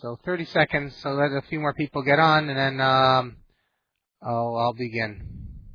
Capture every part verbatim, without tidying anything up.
So thirty seconds, so let a few more people get on, and then um, I'll, I'll begin.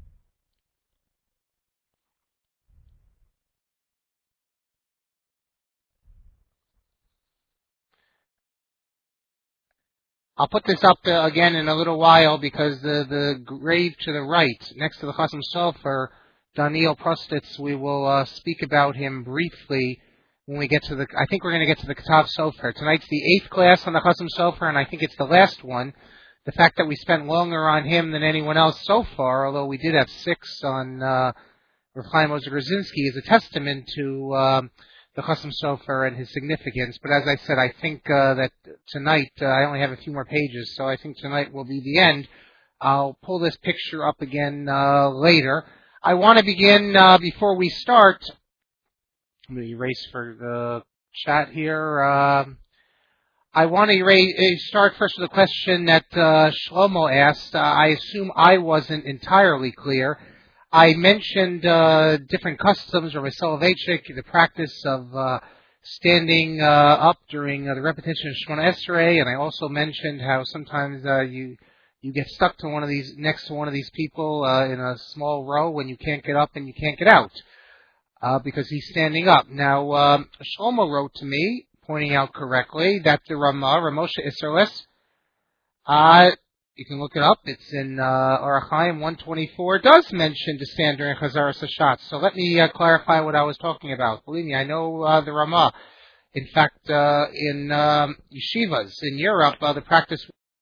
I'll put this up uh, again in a little while because the, the grave to the right, next to the Chasam Sofer, Daniel Prostitz, we will uh, speak about him briefly when we get to the, I think we're going to get to the Ketav Sofer. Tonight's the eighth class on the Chasam Sofer, and I think it's the last one. The fact that we spent longer on him than anyone else so far, although we did have six on uh, Rav Chaim Ozer Grzinski, is a testament to um, the Chasam Sofer and his significance. But as I said, I think uh, that tonight, uh, I only have a few more pages, so I think tonight will be the end. I'll pull this picture up again uh, later. I want to begin, uh, before we start, I'm going to erase for the chat here. Uh, I want to erase, start first with a question that uh, Shlomo asked. Uh, I assume I wasn't entirely clear. I mentioned uh, different customs, or Soloveitchik, the practice of uh, standing uh, up during uh, the repetition of Shemona Esrei, and I also mentioned how sometimes uh, you you get stuck to one of these next to one of these people uh, in a small row when you can't get up and you can't get out uh, because he's standing up. Now, um, Shlomo wrote to me, pointing out correctly that the Ramah, Ramosha Isserles, uh, you can look it up. It's in uh, Orach Chaim one twenty-four. Does mention to stand during Chazaras Hashatz. So let me uh, clarify what I was talking about. Believe me, I know uh, the Ramah. In fact, uh, in um, yeshivas in Europe, uh, the practice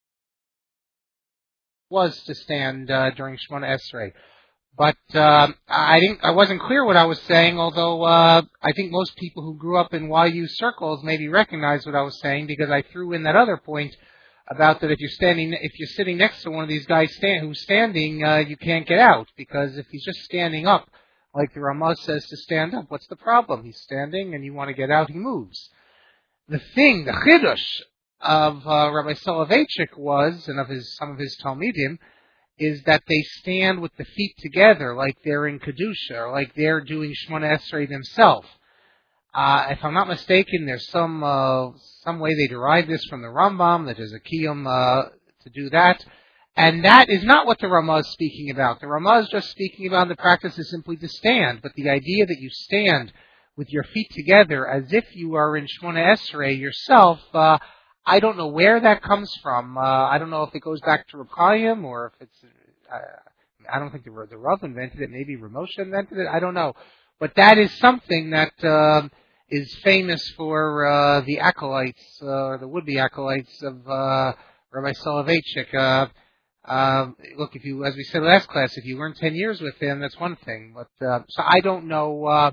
was to stand uh, during Shemona Esrei. But uh, I didn't. I wasn't clear what I was saying. Although uh, I think most people who grew up in Y U circles maybe recognize what I was saying, because I threw in that other point about that if you're standing, if you're sitting next to one of these guys stand, who's standing, uh, you can't get out, because if he's just standing up, like the Ramah says to stand up, what's the problem? He's standing, and you want to get out, he moves. The thing, the chidush of uh, Rabbi Soloveitchik was, and of his some of his Talmidim, is that they stand with the feet together, like they're in Kedusha, or like they're doing Shemona Esrei themselves. Uh, if I'm not mistaken, there's some uh, some way they derive this from the Rambam, that there's a kiyum uh, to do that. And that is not what the Ramah is speaking about. The Ramah is just speaking about the practice is simply to stand. But the idea that you stand with your feet together as if you are in Shemona Esrei yourself, uh, I don't know where that comes from. Uh, I don't know if it goes back to Rav Chaim, or if it's... Uh, I don't think the, the Rav invented it. Maybe Ramosha invented it. I don't know. But that is something that... Uh, is famous for uh, the acolytes, uh, or the would-be acolytes of uh, Rabbi Soloveitchik. Uh, uh, look, if you, as we said last class, if you learn ten years with him, that's one thing. But uh, so I don't know. Uh,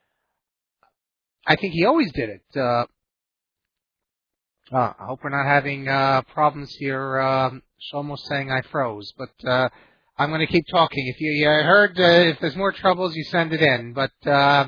I think he always did it. Uh, uh, I hope we're not having uh, problems here. Um, Shlomo's saying I froze, but uh, I'm going to keep talking. If you, you heard, uh, if there's more troubles, you send it in. But uh,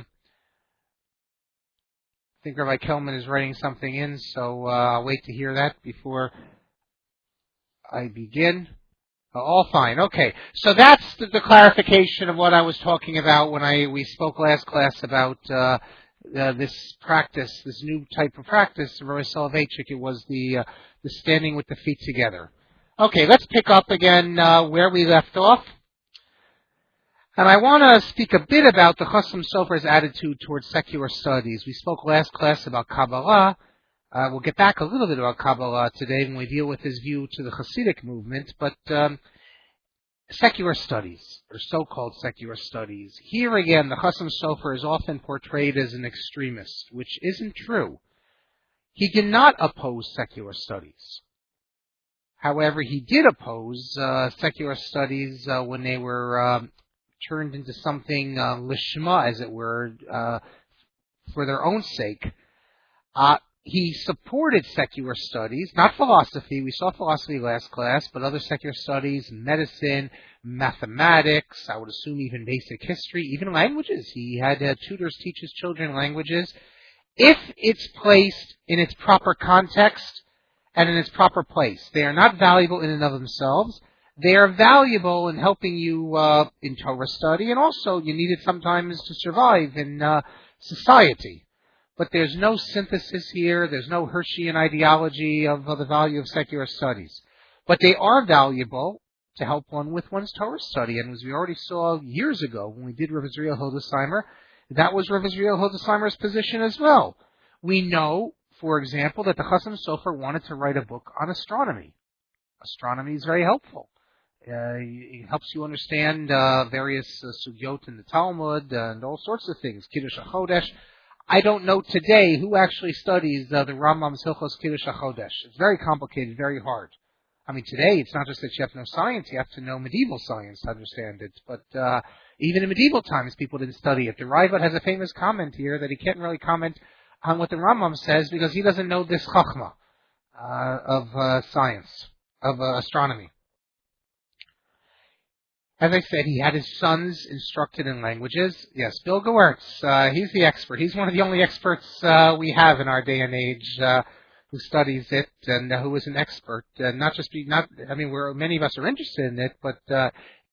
I think Rabbi Kelman is writing something in, so uh, I'll wait to hear that before I begin. Uh, all fine. Okay. So that's the, the clarification of what I was talking about when I we spoke last class about uh, uh, this practice, this new type of practice of Rabbi Soloveitchik. It was the uh, the standing with the feet together. Okay, let's pick up again uh, where we left off. And I want to speak a bit about the Chasam Sofer's attitude towards secular studies. We spoke last class about Kabbalah. Uh, we'll get back a little bit about Kabbalah today when we deal with his view to the Hasidic movement. But um, secular studies, or so-called secular studies. Here again, the Chasam Sofer is often portrayed as an extremist, which isn't true. He did not oppose secular studies. However, he did oppose uh, secular studies uh, when they were... Um, turned into something uh, lishma, as it were, uh, for their own sake. Uh, he supported secular studies, not philosophy. We saw philosophy last class, but other secular studies, medicine, mathematics, I would assume even basic history, even languages. He had uh, tutors teach his children languages. If it's placed in its proper context and in its proper place, they are not valuable in and of themselves. They are valuable in helping you uh, in Torah study, and also you need it sometimes to survive in uh, society. But there's no synthesis here. There's no Hirschian ideology of, of the value of secular studies. But they are valuable to help one with one's Torah study. And as we already saw years ago when we did Rav Israel Hildesheimer, that was Rav Israel Hildesheimer's position as well. We know, for example, that the Chasam Sofer wanted to write a book on astronomy. Astronomy is very helpful. Uh, it helps you understand uh, various uh, sugyot in the Talmud uh, and all sorts of things. Kiddush HaChodesh. I don't know today who actually studies uh, the Rambam's Hilchos Kiddush HaChodesh. It's very complicated, very hard. I mean, today it's not just that you have to know science; you have to know medieval science to understand it. But uh, even in medieval times, people didn't study it. The Ravad has a famous comment here that he can't really comment on what the Rambam says because he doesn't know this chachma uh, of uh, science, of uh, astronomy. As I said, he had his sons instructed in languages. Yes, Bill Gewirtz, uh, he's the expert. He's one of the only experts uh, we have in our day and age uh, who studies it and uh, who is an expert. Uh, not just be, not. I mean, we're many of us are interested in it, but uh,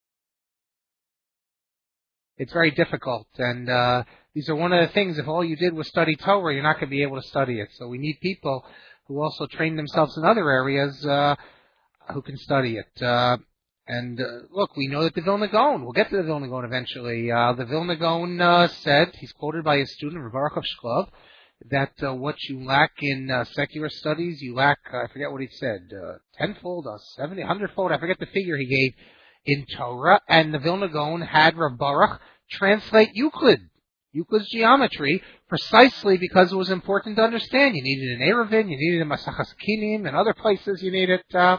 it's very difficult. And uh, these are one of the things. If all you did was study Torah, you're not going to be able to study it. So we need people who also train themselves in other areas uh, who can study it. Uh, And uh, look, we know that the Vilna Gaon, we'll get to the Vilna Gaon eventually. Uh, the Vilna Gaon uh, said, he's quoted by his student, Rav Baruch of Shklov, that uh, what you lack in uh, secular studies, you lack, uh, I forget what he said, uh, tenfold, uh, seventy, hundredfold, I forget the figure he gave in Torah. And the Vilna Gaon had Rav Baruch translate Euclid, Euclid's geometry, precisely because it was important to understand. You needed an Eruvin, you needed a Masachas Kinim, and other places you needed. Uh,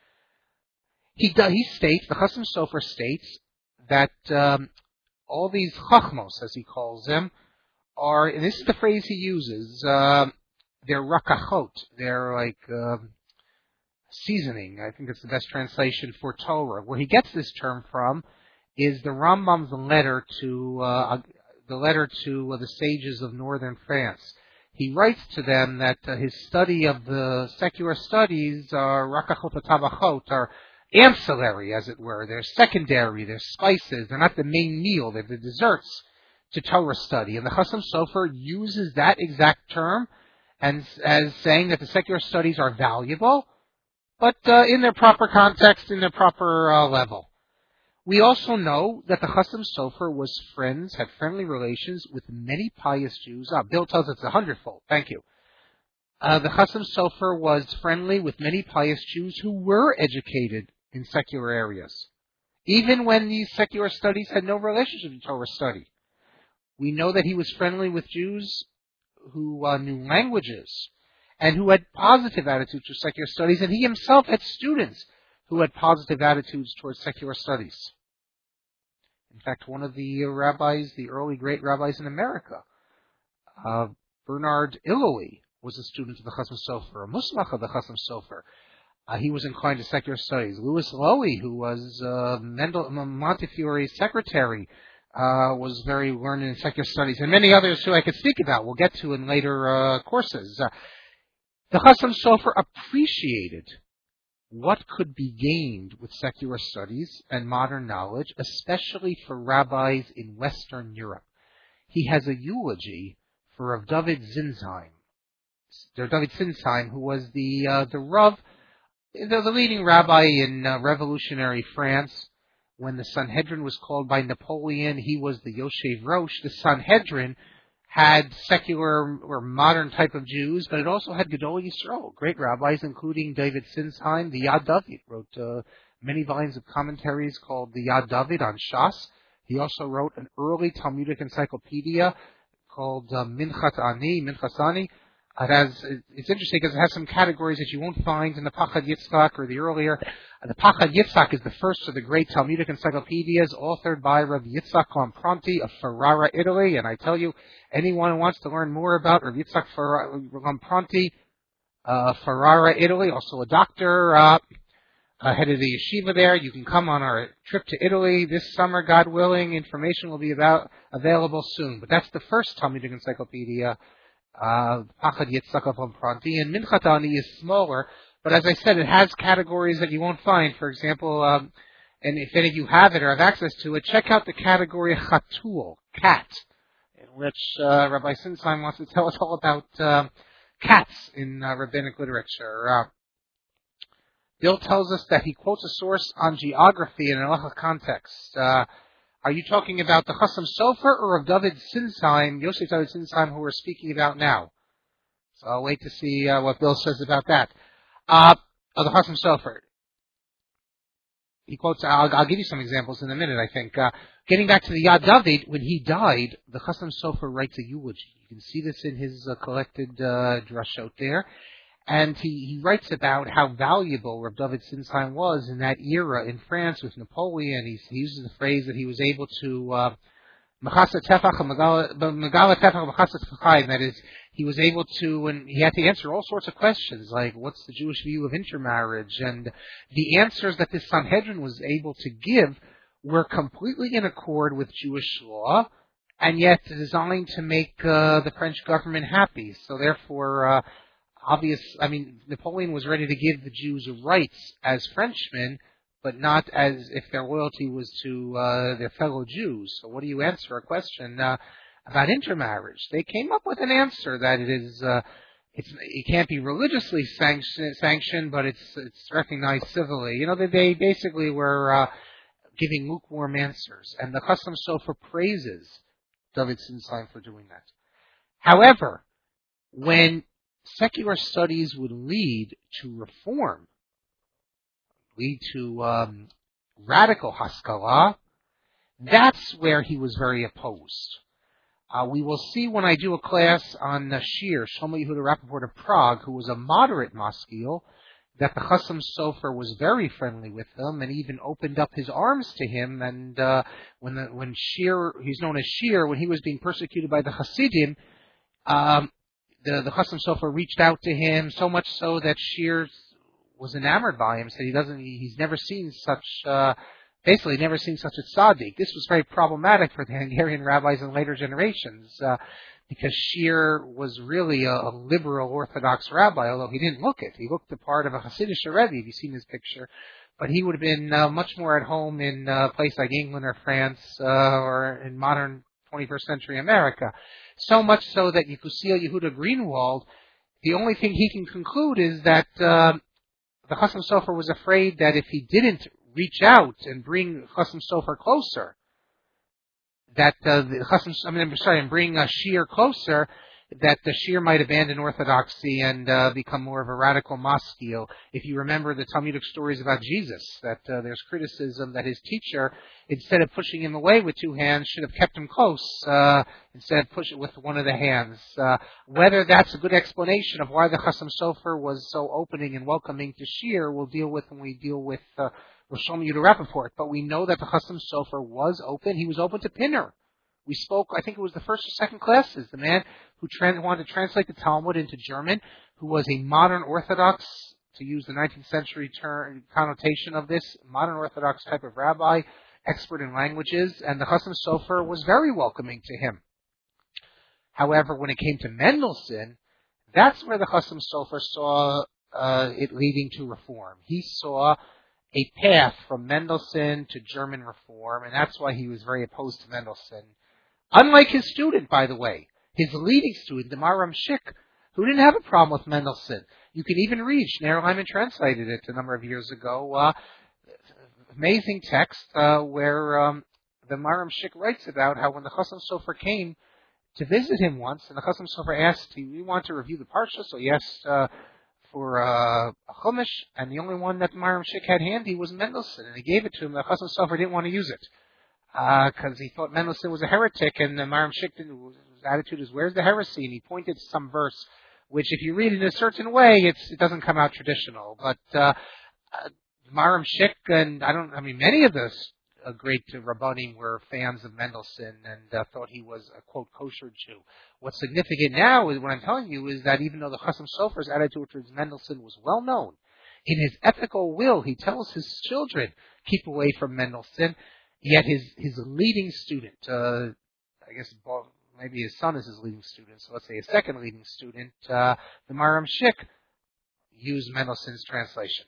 He does, he states, the Chasam Sofer states, that um, all these chachmos, as he calls them, are, and this is the phrase he uses, uh, they're rakachot, they're like uh, seasoning. I think that's the best translation for Torah. Where he gets this term from is the Rambam's letter to uh, the letter to uh, the sages of northern France. He writes to them that uh, his study of the secular studies are rakachot tabachot, are ancillary, as it were. They're secondary, they're spices, they're not the main meal, they're the desserts to Torah study. And the Chasam Sofer uses that exact term and, as saying that the secular studies are valuable, but uh, in their proper context, in their proper uh, level. We also know that the Chasam Sofer was friends, had friendly relations with many pious Jews. Ah, Bill tells us it's a hundredfold. Thank you. Uh, the Chasam Sofer was friendly with many pious Jews who were educated in secular areas, even when these secular studies had no relationship to Torah study. We know that he was friendly with Jews who uh, knew languages and who had positive attitudes to secular studies, and he himself had students who had positive attitudes towards secular studies. In fact, one of the rabbis, the early great rabbis in America, uh, Bernard Illoway, was a student of the Chasam Sofer, a Musmach of the Chasam Sofer. Uh, he was inclined to secular studies. Louis Lowy, who was uh, Mendel Montefiore's secretary, uh, was very learned in secular studies, and many others who I could speak about. We'll get to in later uh, courses. Uh, the Chasam Sofer appreciated what could be gained with secular studies and modern knowledge, especially for rabbis in Western Europe. He has a eulogy for Rav David Zinsheim. Rav David Zinsheim, who was the uh, the Rav, the, the leading rabbi in uh, revolutionary France. When the Sanhedrin was called by Napoleon, he was the Yoshev Rosh. The Sanhedrin had secular or modern type of Jews, but it also had Gedolei Yisrael, great rabbis, including David Zinsheim. The Yad David wrote uh, many volumes of commentaries called the Yad David on Shas. He also wrote an early Talmudic encyclopedia called uh, Minchat Ani, Minchas Ani. It has, it's interesting because it has some categories that you won't find in the Pachad Yitzchak or the earlier. The Pachad Yitzchak is the first of the great Talmudic encyclopedias, authored by Rav Yitzchak Lamprati of Ferrara, Italy. And I tell you, anyone who wants to learn more about Rav Yitzchak Lamprati, uh, Ferrara, Italy, also a doctor, uh, uh, head of the yeshiva there. You can come on our trip to Italy this summer, God willing. Information will be about available soon. But that's the first Talmudic encyclopedia. Uh, Pachad Yitzchak of Lamprati, and Minchat Ani is smaller, but as I said, it has categories that you won't find. For example, um, and if any of you have it or have access to it, check out the category Chatul, cat. in which uh, Rabbi Sinsheim wants to tell us all about uh, cats in uh, rabbinic literature. Uh, Bill tells us that he quotes a source on geography in an halacha context. Uh, are you talking about the Chassam Sofer or of David Sinsheim, Yosef David Sinsheim, who we're speaking about now? So I'll wait to see uh, what Bill says about that. Uh, of the Chassam Sofer. He quotes, I'll, I'll give you some examples in a minute, I think. Uh, getting back to the Yad David, when he died, the Chassam Sofer writes a eulogy. You can see this in his uh, collected uh, drashot there. And he, he writes about how valuable Reb David Sinsheim was in that era in France with Napoleon. He's, he uses the phrase that he was able to uh, that is, he was able to, and he had to answer all sorts of questions, like what's the Jewish view of intermarriage? And the answers that this Sanhedrin was able to give were completely in accord with Jewish law, and yet designed to make uh, the French government happy. So therefore, uh, obvious, I mean, Napoleon was ready to give the Jews rights as Frenchmen, but not as if their loyalty was to uh, their fellow Jews. So what do you answer a question uh, about intermarriage? They came up with an answer that it is, uh, it's, it can't be religiously sanction, sanctioned, but it's it's recognized civilly. You know, they, they basically were uh, giving lukewarm answers, and the Chassam Sofer praises David Sinsheim for doing that. However, when secular studies would lead to reform, lead to um, radical Haskalah, that's where he was very opposed. Uh, we will see when I do a class on uh, Shir, Shlomo Yehuda Rappaport of Prague, who was a moderate maskil, that the Chassam Sofer was very friendly with him and even opened up his arms to him. And uh, when the, when Shir, he's known as Shir, when he was being persecuted by the Hasidim, um, the, the Chassam Sofer reached out to him, so much so that Shir was enamored by him, said he doesn't, he's never seen such, uh, basically never seen such a tzaddik. This was very problematic for the Hungarian rabbis in later generations, uh, because Shir was really a, a liberal Orthodox rabbi, although he didn't look it. He looked the part of a Hasidic Rebbe, if you've seen his picture, but he would have been uh, much more at home in a place like England or France, uh, or in modern twenty-first century America. So much so that Yekusiel Yehuda Greenwald, the only thing he can conclude is that, uh, the Chassam Sofer was afraid that if he didn't reach out and bring Chassam Sofer closer, that uh, the Chassam, I mean, I'm sorry, and bring uh, Shir closer, that the Shir might abandon orthodoxy and uh, become more of a radical maskil. If you remember the Talmudic stories about Jesus, that uh, there's criticism that his teacher, instead of pushing him away with two hands, should have kept him close, uh, instead of push it with one of the hands. Uh, whether that's a good explanation of why the Chassam Sofer was so opening and welcoming to Shir, we'll deal with when we deal with uh, Rosh Yehuda Rappaport. But we know that the Chassam Sofer was open. He was open to Pinner. We spoke, I think it was the first or second classes, the man who trans- wanted to translate the Talmud into German, who was a modern Orthodox, to use the nineteenth century term, connotation of this, modern Orthodox type of rabbi, expert in languages, and the Chassam Sofer was very welcoming to him. However, when it came to Mendelssohn, that's where the Chassam Sofer saw uh, it leading to reform. He saw a path from Mendelssohn to German reform, and that's why he was very opposed to Mendelssohn. Unlike his student, by the way, his leading student, the Maharam Schick, who didn't have a problem with Mendelssohn. You can even read, Schneur Lyman translated it a number of years ago, uh, amazing text uh, where um, the Maharam Schick writes about how when the Chassam Sofer came to visit him once, and the Chassam Sofer asked, do you want to review the Parsha? So he asked uh, for uh, a Chumash, and the only one that the Maharam Schick had handy was Mendelssohn, and he gave it to him. The Chassam Sofer didn't want to use it, because uh, he thought Mendelssohn was a heretic, and the Maharam Schick, his attitude is, where's the heresy? And he pointed to some verse, which if you read it in a certain way, it's, it doesn't come out traditional. But uh, uh, Maharam Schick, and I don't, I mean, many of the uh, great Rabbanim were fans of Mendelssohn and uh, thought he was a, quote, kosher Jew. What's significant now is what I'm telling you is that even though the Chassam Sofer's attitude towards Mendelssohn was well known, in his ethical will, he tells his children, keep away from Mendelssohn. Yet his, his leading student, uh, I guess maybe his son is his leading student, so let's say his second leading student, uh, the Maharam Schick, used Mendelssohn's translation.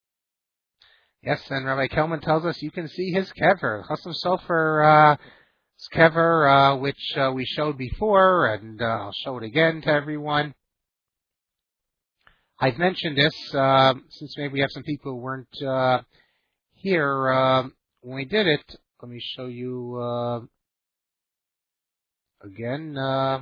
Yes, and Rabbi Kelman tells us you can see his kever. Chassam Sofer uh, Skever, uh, which uh, we showed before, and uh, I'll show it again to everyone. I've mentioned this uh, since maybe we have some people who weren't uh, here uh, when we did it. Let me show you uh, again. Uh,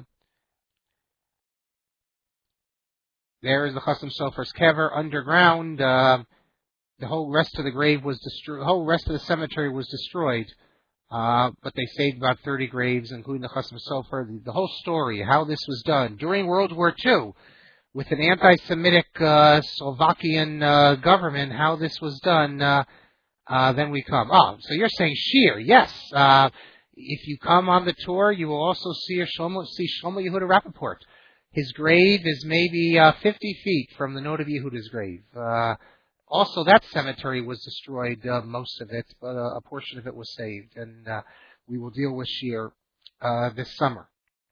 there is the Chasam Sofer Skever underground. Uh, the whole rest of the grave was destroyed. The whole rest of the cemetery was destroyed. Uh, but they saved about thirty graves, including the Chasam Sofer. The, the whole story, how this was done during World War Two, with an anti-Semitic uh, Slovakian uh, government, how this was done. Uh, uh, then we come. Oh, so you're saying sheer? Yes. Uh, if you come on the tour, you will also see a Shlomo, see Shlomo Yehuda Rappaport. His grave is maybe uh, fifty feet from the Noda Yehuda's grave. Uh, Also, that cemetery was destroyed, uh, most of it, but uh, a portion of it was saved, and uh, we will deal with Shir uh, this summer.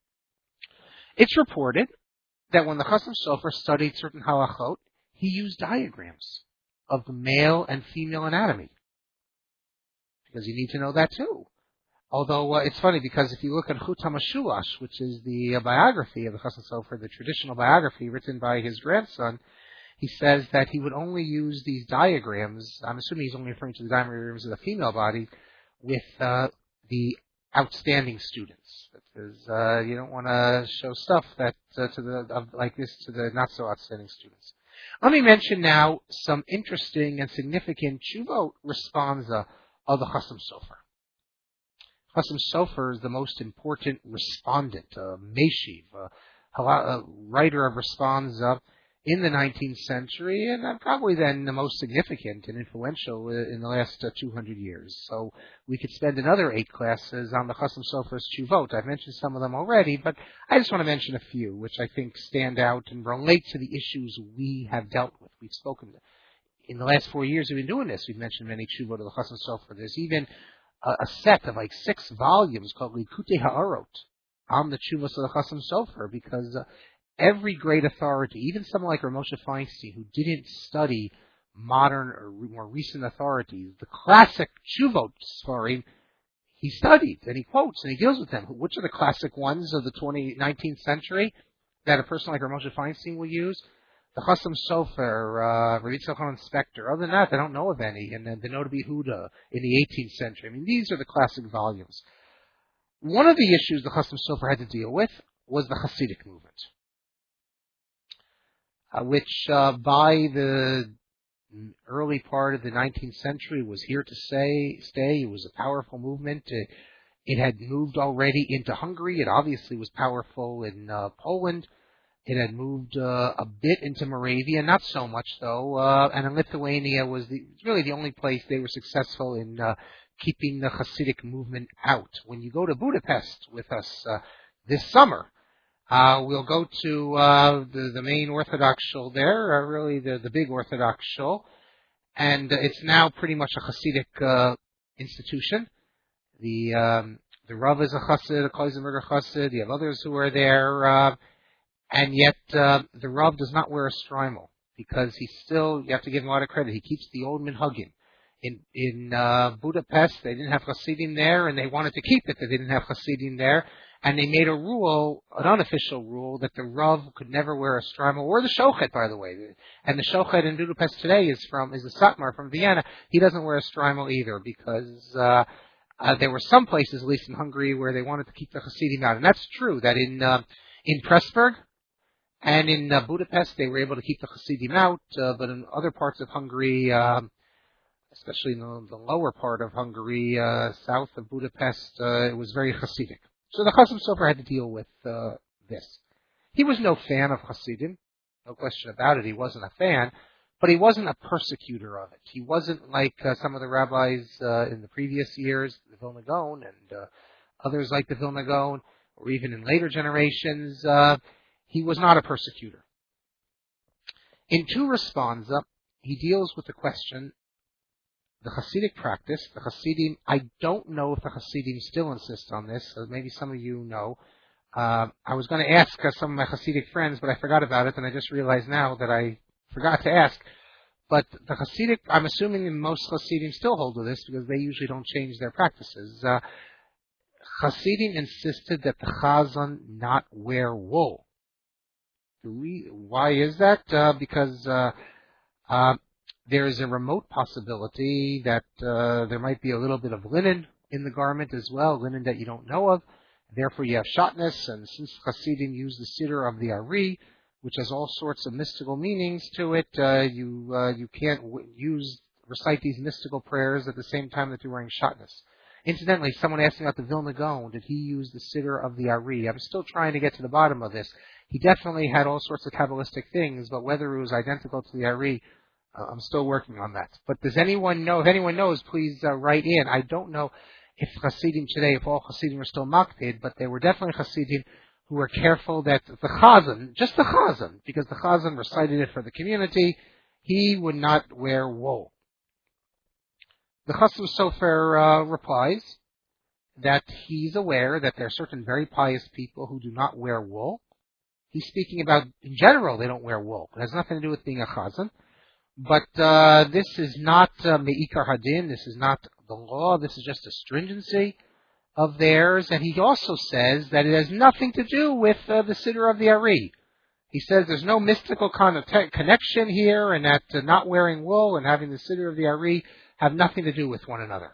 It's reported that when the Chasam Sofer studied certain halachot, he used diagrams of the male and female anatomy, because you need to know that too. Although uh, it's funny, because if you look at Chut HaMashulash, which is the uh, biography of the Chasam Sofer, the traditional biography written by his grandson, he says that he would only use these diagrams, I'm assuming he's only referring to the diagrams of the female body, with uh, the outstanding students. Because uh, you don't want to show stuff that uh, to the of, like this to the not so outstanding students. Let me mention now some interesting and significant Tshuvot responsa of the Chasam Sofer. Chasam Sofer is the most important respondent, uh, Meshiv, uh, a writer of responsa in the nineteenth century, and uh, probably then the most significant and influential in the last uh, two hundred years. So we could spend another eight classes on the Chasam Sofer's Tshuvot. I've mentioned some of them already, but I just want to mention a few, which I think stand out and relate to the issues we have dealt with. We've spoken in the last four years we've been doing this. We've mentioned many Tshuvot of the Chasam Sofer. There's even a, a set of like six volumes called Likutei Ha'arot on the Tshuvos of the Chasam Sofer, because uh, every great authority, even someone like Rav Moshe Feinstein, who didn't study modern or more recent authorities, the classic Tshuvot Sfarim, he studied and he quotes and he deals with them. Which are the classic ones of the twentieth, nineteenth century that a person like Rav Moshe Feinstein will use? The Chasam Sofer, uh, Rav Yitzchak Hanan Spector. Other than that, I don't know of any. And then the Noda B'Yehuda in the eighteenth century. I mean, these are the classic volumes. One of the issues the Chasam Sofer had to deal with was the Hasidic movement. Uh, which uh, by the early part of the nineteenth century was here to stay. Stay. It was a powerful movement. It, it had moved already into Hungary. It obviously was powerful in uh, Poland. It had moved uh, a bit into Moravia, not so much though. Uh, and in Lithuania was the, really the only place they were successful in uh, keeping the Hasidic movement out. When you go to Budapest with us uh, this summer, Uh, we'll go to uh, the, the main Orthodox shul there, uh, really the, the big Orthodox shul, and uh, it's now pretty much a Hasidic uh, institution. The um, the Rav is a Chassid, a Kloisenberger Chassid. You have others who are there, uh, and yet uh, the Rav does not wear a shtreimel, because he still, you have to give him a lot of credit, he keeps the old minhagim. In in uh, Budapest, they didn't have Hasidim there, and they wanted to keep it that they didn't have Hasidim there. And they made a rule, an unofficial rule, that the Rav could never wear a shtreimel, or the Shochet, by the way. And the Shochet in Budapest today is from is the Satmar from Vienna. He doesn't wear a shtreimel either, because uh, uh, there were some places, at least in Hungary, where they wanted to keep the Hasidim out. And that's true, that in uh, in Pressburg and in uh, Budapest, they were able to keep the Hasidim out, uh, but in other parts of Hungary, uh, especially in the, the lower part of Hungary, uh, south of Budapest, uh, it was very Hasidic. So the Chasam Sofer had to deal with uh, this. He was no fan of Hasidim, no question about it. He wasn't a fan, but he wasn't a persecutor of it. He wasn't like uh, some of the rabbis uh, in the previous years, the Vilna Gaon, and uh, others like the Vilna Gaon, or even in later generations. Uh, he was not a persecutor. In two responsa, he deals with the question, the Hasidic practice, the Hasidim, I don't know if the Hasidim still insist on this, so maybe some of you know. Uh, I was going to ask uh, some of my Hasidic friends, but I forgot about it, and I just realized now that I forgot to ask. But the Hasidic, I'm assuming most Hasidim still hold to this, because they usually don't change their practices. Uh, Hasidim insisted that the Chazan not wear wool. Why is that? Uh, because uh, uh, there is a remote possibility that uh, there might be a little bit of linen in the garment as well, linen that you don't know of. Therefore, you have shatnez, and since Hasidim use the siddur of the Ari, which has all sorts of mystical meanings to it, uh, you uh, you can't w- use recite these mystical prayers at the same time that you're wearing shatnez. Incidentally, someone asked me about the Vilna Gaon. Did he use the siddur of the Ari? I'm still trying to get to the bottom of this. He definitely had all sorts of Kabbalistic things, but whether it was identical to the Ari, uh, I'm still working on that. But does anyone know? If anyone knows, please uh, write in. I don't know if Hasidim today, if all Hasidim are still makpid, but there were definitely Hasidim who were careful that the Chazan, just the Chazan, because the Chazan recited it for the community, he would not wear wool. The Chasam Sofer uh, replies that he's aware that there are certain very pious people who do not wear wool. He's speaking about, in general, they don't wear wool. It has nothing to do with being a Chazan. But uh, this is not uh, Me'ikar Hadin, this is not the law, this is just a stringency of theirs. And he also says that it has nothing to do with uh, the Siddur of the Ari. He says there's no mystical connect- connection here, and that uh, not wearing wool and having the Siddur of the Ari have nothing to do with one another.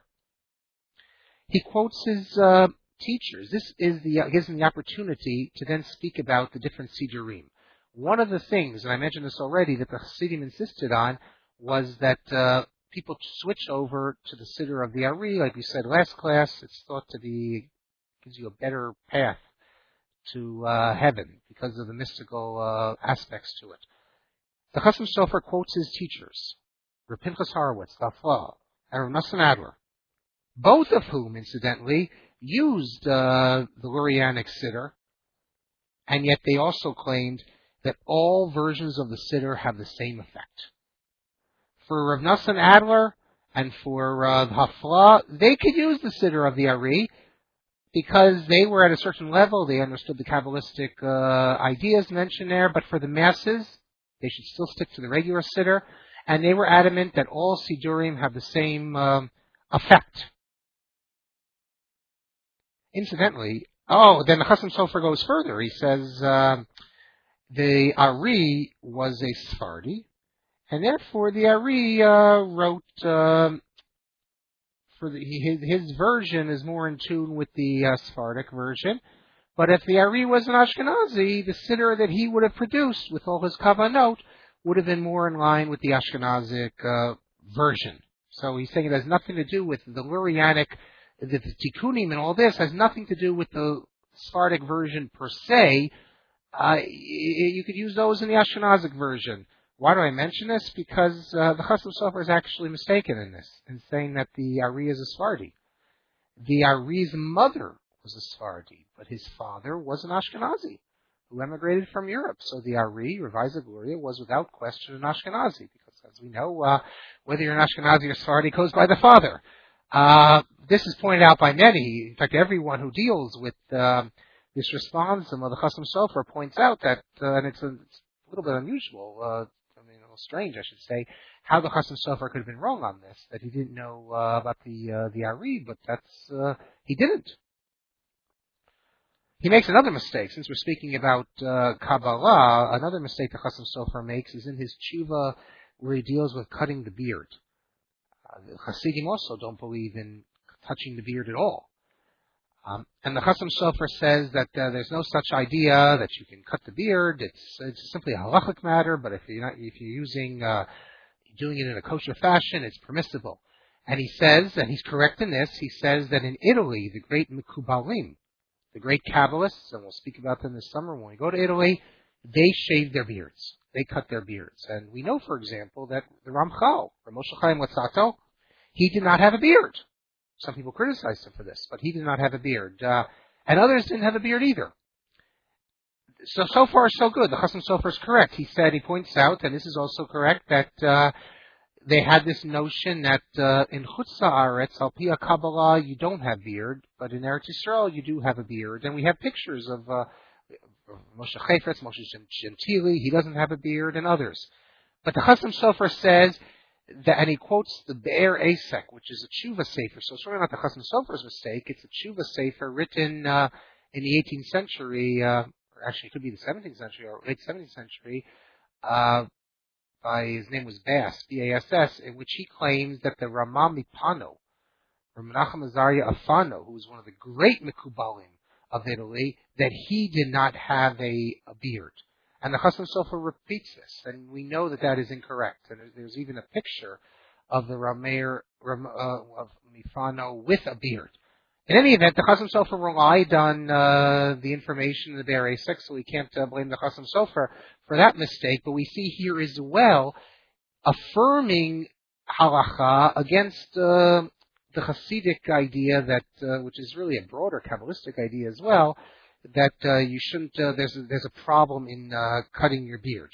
He quotes his uh, teachers. This is the uh, gives him the opportunity to then speak about the different Siddurim. One of the things, and I mentioned this already, that the Hasidim insisted on was that uh, people switch over to the Siddur of the Ari. Like we said last class, it's thought to be, gives you a better path to uh, heaven because of the mystical uh, aspects to it. The Chasam Sofer quotes his teachers, Rav Pinchas Horowitz, Dafla, and Rav Nosson Adler, both of whom, incidentally, used uh, the Lurianic Siddur, and yet they also claimed that all versions of the Siddur have the same effect. For Rav Nosson Adler and for uh, the Hafla, they could use the Siddur of the Ari because they were at a certain level, they understood the Kabbalistic uh, ideas mentioned there, but for the masses, they should still stick to the regular Siddur, and they were adamant that all Siddurim have the same um, effect. Incidentally, oh, then the Chasam Sofer goes further. He says uh, the Ari was a Sephardi, and therefore the Ari uh, wrote, um, for the, his, his version is more in tune with the uh, Sephardic version. But if the Ari was an Ashkenazi, the Siddur that he would have produced with all his Kavanot would have been more in line with the Ashkenazic uh, version. So he's saying it has nothing to do with the Lurianic, the, the Tikkunim and all this has nothing to do with the Sephardic version per se. Uh, you could use those in the Ashkenazic version. Why do I mention this? Because uh, the Chasam Sofer is actually mistaken in this, in saying that the Ari is a Sephardi. The Ari's mother was a Sephardi, but his father was an Ashkenazi who emigrated from Europe. So the Ari, Rav Isaac Luria, was without question an Ashkenazi, because as we know, uh, whether you're an Ashkenazi or Sephardi goes by the father. Uh, this is pointed out by many. In fact, everyone who deals with um, this response, and the Chasam Sofer points out that, uh, and it's a, it's a little bit unusual, uh, I mean, a little strange, I should say, how the Chasam Sofer could have been wrong on this, that he didn't know uh, about the uh, the Ari, but that's uh, he didn't. He makes another mistake. Since we're speaking about uh, Kabbalah, another mistake the Chasam Sofer makes is in his tshuva where he deals with cutting the beard. Uh, the Hasidim also don't believe in touching the beard at all. Um, and the Chasam Sofer says that uh, there's no such idea that you can cut the beard. It's it's simply a halachic matter, but if you're not, if you're using uh, doing it in a kosher fashion, it's permissible. And he says, and he's correct in this, he says that in Italy, the great Mikubalim, the great Kabbalists, and we'll speak about them this summer when we go to Italy, they shave their beards. They cut their beards. And we know, for example, that the Ramchal, Moshe Chaim Luzzatto, he did not have a beard. Some people criticized him for this, but he did not have a beard. Uh, and others didn't have a beard either. So, so far, so good. The Chasam Sofer is correct. He said, he points out, and this is also correct, that uh, they had this notion that uh, in Chutz Haaretz, Al Pi Kabbalah, you don't have beard, but in Eretz Yisrael, you do have a beard. And we have pictures of uh, Moshe Chaifetz, Moshe Gentili, he doesn't have a beard, and others. But the Chasam Sofer says that, and he quotes the Be'er Asek, which is a tshuva sefer. So it's really not the Chasam Sofer's mistake. It's a tshuva sefer written uh, in the eighteenth century, uh, or actually it could be the seventeenth century or late seventeenth century. Uh, by his name was Bass, B A S S, in which he claims that the Rama Mipano, or Menachem Azaria Afano, who was one of the great Mekubalim of Italy, that he did not have a, a beard. And the Chasam Sofer repeats this, and we know that that is incorrect. And there's even a picture of the Rameir Ram, uh, of Mifano with a beard. In any event, the Chasam Sofer relied on uh, the information in the Be'er Asek, so we can't uh, blame the Chasam Sofer for that mistake. But we see here as well affirming halacha against uh, the Hasidic idea that, uh, which is really a broader Kabbalistic idea as well, that uh, you shouldn't. Uh, there's a, there's a problem in uh, cutting your beard.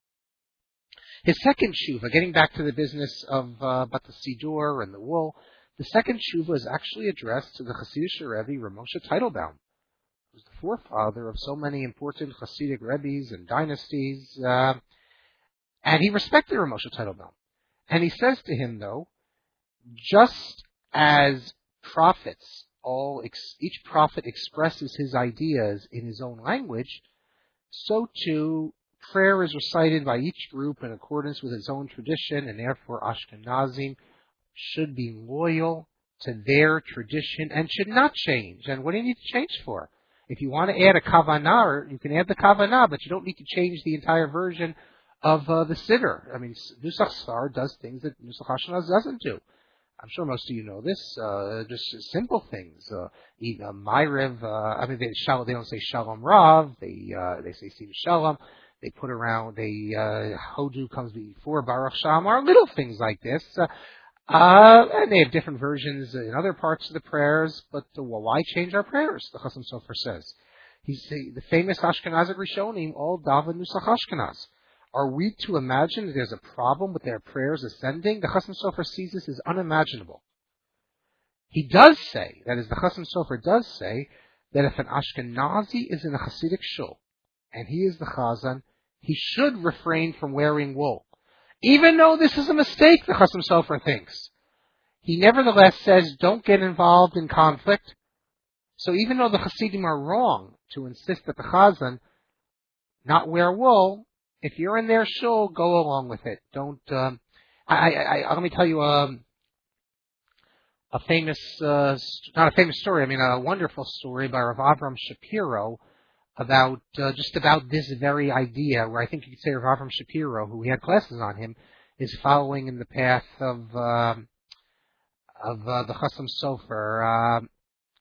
His second tshuva, getting back to the business of uh, Bat Sidur and the wool. The second tshuva is actually addressed to the Hasidic Rebbe Ramosha Teitelbaum, who's the forefather of so many important Hasidic Rebbes and dynasties, uh, and he respected Ramosha Teitelbaum. And he says to him, though, just as prophets, all ex- each prophet expresses his ideas in his own language, so too prayer is recited by each group in accordance with its own tradition, and therefore Ashkenazim should be loyal to their tradition and should not change. And what do you need to change for? If you want to add a kavanah, you can add the kavanah, but you don't need to change the entire version of uh, the siddur. I mean, Nusach Sfar does things that Nusach Ashkenaz doesn't do. I'm sure most of you know this. Uh, just simple things. Uh, even uh, Myriv. Uh, I mean, they, they don't say Shalom Rav. They uh, they say Siva Shalom. They put around a uh, Hodu comes before Baruch Shamar. Little things like this. Uh, Uh, and they have different versions in other parts of the prayers, but uh, well, why change our prayers? The Chasam Sofer says. He's the, the famous Ashkenazic Rishonim, all daven Nusach Ashkenaz. Are we to imagine that there's a problem with their prayers ascending? The Chasam Sofer sees this as unimaginable. He does say, that is, the Chasam Sofer does say, that if an Ashkenazi is in a Hasidic shul, and he is the Chazan, he should refrain from wearing wool. Even though this is a mistake, the Chasam Sofer thinks. He nevertheless says, don't get involved in conflict. So even though the Hasidim are wrong to insist that the Chazan not wear wool, if you're in their shul, go along with it. Don't, um, I, I, I, let me tell you um, a famous, uh, not a famous story, I mean a wonderful story by Rav Avram Shapiro, about uh, just about this very idea, where I think you could say Rav Avram Shapiro, who we had classes on him, is following in the path of um, of uh, the Chasam Sofer. Uh,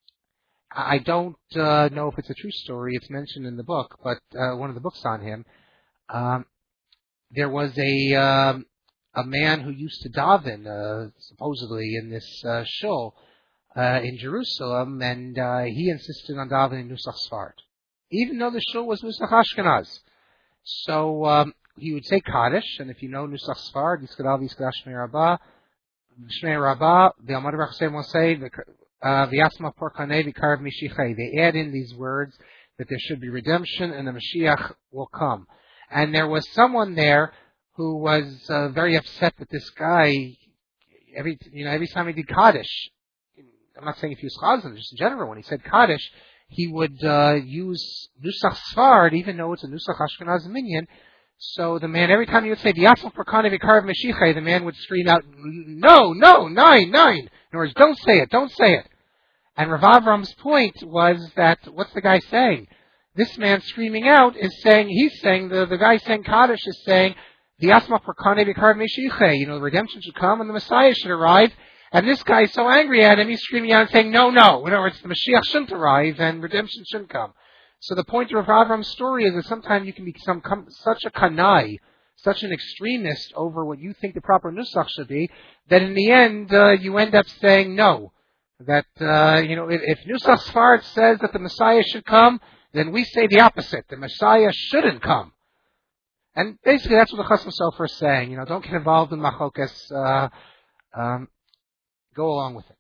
I don't uh, know if it's a true story. It's mentioned in the book, but uh, one of the books on him. Um, there was a um, a man who used to daven, uh, supposedly in this uh, shul uh, in Jerusalem, and uh, he insisted on davening Nusach Sfard, even though the shul was Nusach Ashkenaz. So um, he would say Kaddish, and if you know Nusach Sfard, Yiskadav Yiskadav Shmei Rabbah, Shmei Rabbah, the Amad Rachsem will say, V'yasma Porkanei V'karv Mishichei. They add in these words that there should be redemption and the Mashiach will come. And there was someone there who was uh, very upset that this guy, every you know, every time he did Kaddish, I'm not saying if he was Chazan, just in general, when he said Kaddish, he would uh, use Nusach Sfard, even though it's a Nusach Ashkenaz minyan. So the man, every time he would say, V'yasma Porkanei V'karv Mishichei, the man would scream out, no, no, nine, nine. In other words, don't say it, don't say it. And Rav Avram's point was that, what's the guy saying? This man screaming out is saying, he's saying, the, the guy saying Kaddish is saying, V'yasma Porkanei V'karv Mishichei, you know, the redemption should come and the Messiah should arrive. And this guy is so angry at him, he's screaming out and saying, no, no. In other words, the Mashiach shouldn't arrive and redemption shouldn't come. So the point of Rav Avram's story is that sometimes you can become such a kanai, such an extremist over what you think the proper nusach should be, that in the end uh, you end up saying no. That, uh, you know, if, if Nusach Sfard says that the Messiah should come, then we say the opposite. The Messiah shouldn't come. And basically that's what the Chasam Sofer is saying. You know, don't get involved in machlokas. Uh, um, go along with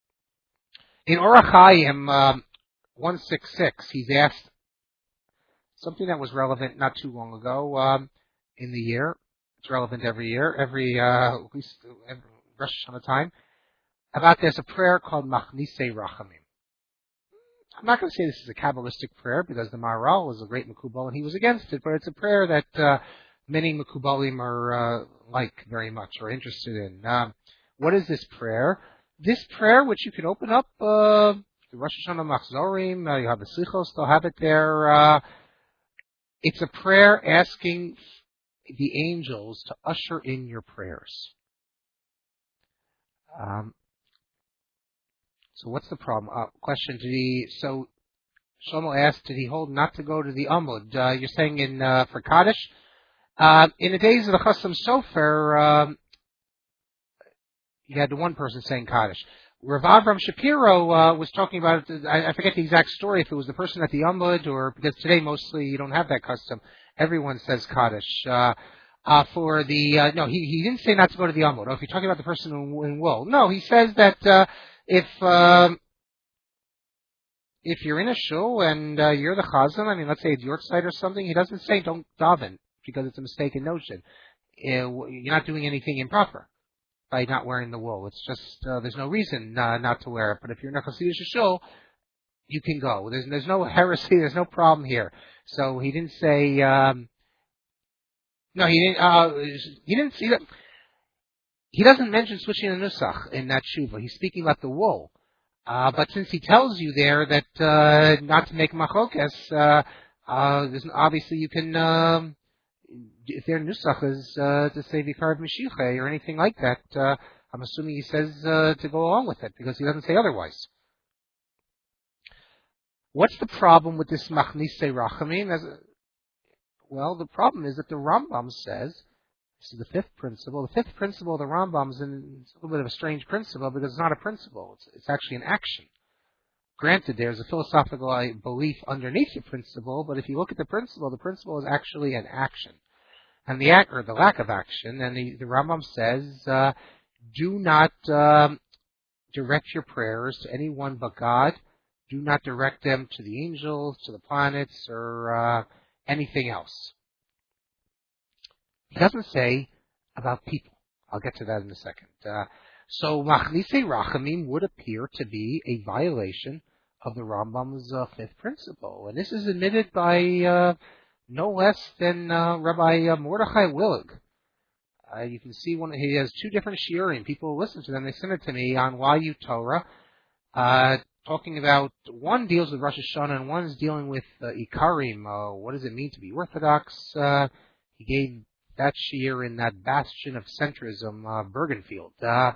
it. In Orach Chaim um, one sixty-six, he's asked something that was relevant not too long ago um, in the year. It's relevant every year, every, uh, at least every Rosh Hashanah time. About there's a prayer called Machnise Rachamim. I'm not going to say this is a Kabbalistic prayer because the Maharal was a great Mekubal and he was against it, but it's a prayer that uh, many Mekubalim are uh, like very much or interested in. Um, what is this prayer? This prayer, which you can open up, uh, the Rosh Hashanah Machzorim, uh, you have the Sichos, they'll have it there. Uh, it's a prayer asking the angels to usher in your prayers. Um, so what's the problem? Uh, question, did he, so Shlomo asked, did he hold not to go to the Amud? Uh, you're saying in, uh, for Kaddish? Uh, in the days of the Chasam Sofer, um, you had one person saying Kaddish. Rav Avram Shapiro uh, was talking about it. I, I forget the exact story, if it was the person at the Amud or, because today mostly you don't have that custom. Everyone says Kaddish. Uh, uh, for the, uh, no, he, he didn't say not to go to the Amud. Oh, if you're talking about the person in, in wool. No, he says that, uh, if, um, if you're in a shul and uh, you're the chazan, I mean, let's say it's your side or something, he doesn't say don't daven because it's a mistaken notion. Uh, you're not doing anything improper by not wearing the wool. It's just uh, there's no reason uh, not to wear it. But if you're in a chassidish shul, you can go. There's there's no heresy. There's no problem here. So he didn't say. Um, no, he didn't. Uh, he didn't see that. He doesn't mention switching the nusach in that shuva. He's speaking about the wool. Uh, but since he tells you there that uh, not to make machokes, uh, uh, obviously you can, um, if their nusach is uh, to say vikar mishiche or anything like that, uh, I'm assuming he says uh, to go along with it because he doesn't say otherwise. What's the problem with this machnise rachamim? As a, well, the problem is that the Rambam says, this is the fifth principle. The fifth principle of the Rambam is in, it's a little bit of a strange principle because it's not a principle. It's, it's actually an action. Granted, there's a philosophical belief underneath the principle, but if you look at the principle, the principle is actually an action. And the act, or the lack of action, and the, the Rambam says, uh, do not um, direct your prayers to anyone but God. Do not direct them to the angels, to the planets, or uh, anything else. He doesn't say about people. I'll get to that in a second. Uh, so Machnise Rachamim would appear to be a violation of the Rambam's uh, fifth principle. And this is admitted by uh, no less than uh, Rabbi uh, Mordechai Willig. Uh, you can see one. He has two different shiurim. People listen to them. They send it to me on Y U Torah, uh, talking about, one deals with Rosh Hashanah and one is dealing with uh, Ikarim. Uh, what does it mean to be Orthodox? Uh, he gave that shiur in that bastion of centrism, uh, Bergenfield. Uh,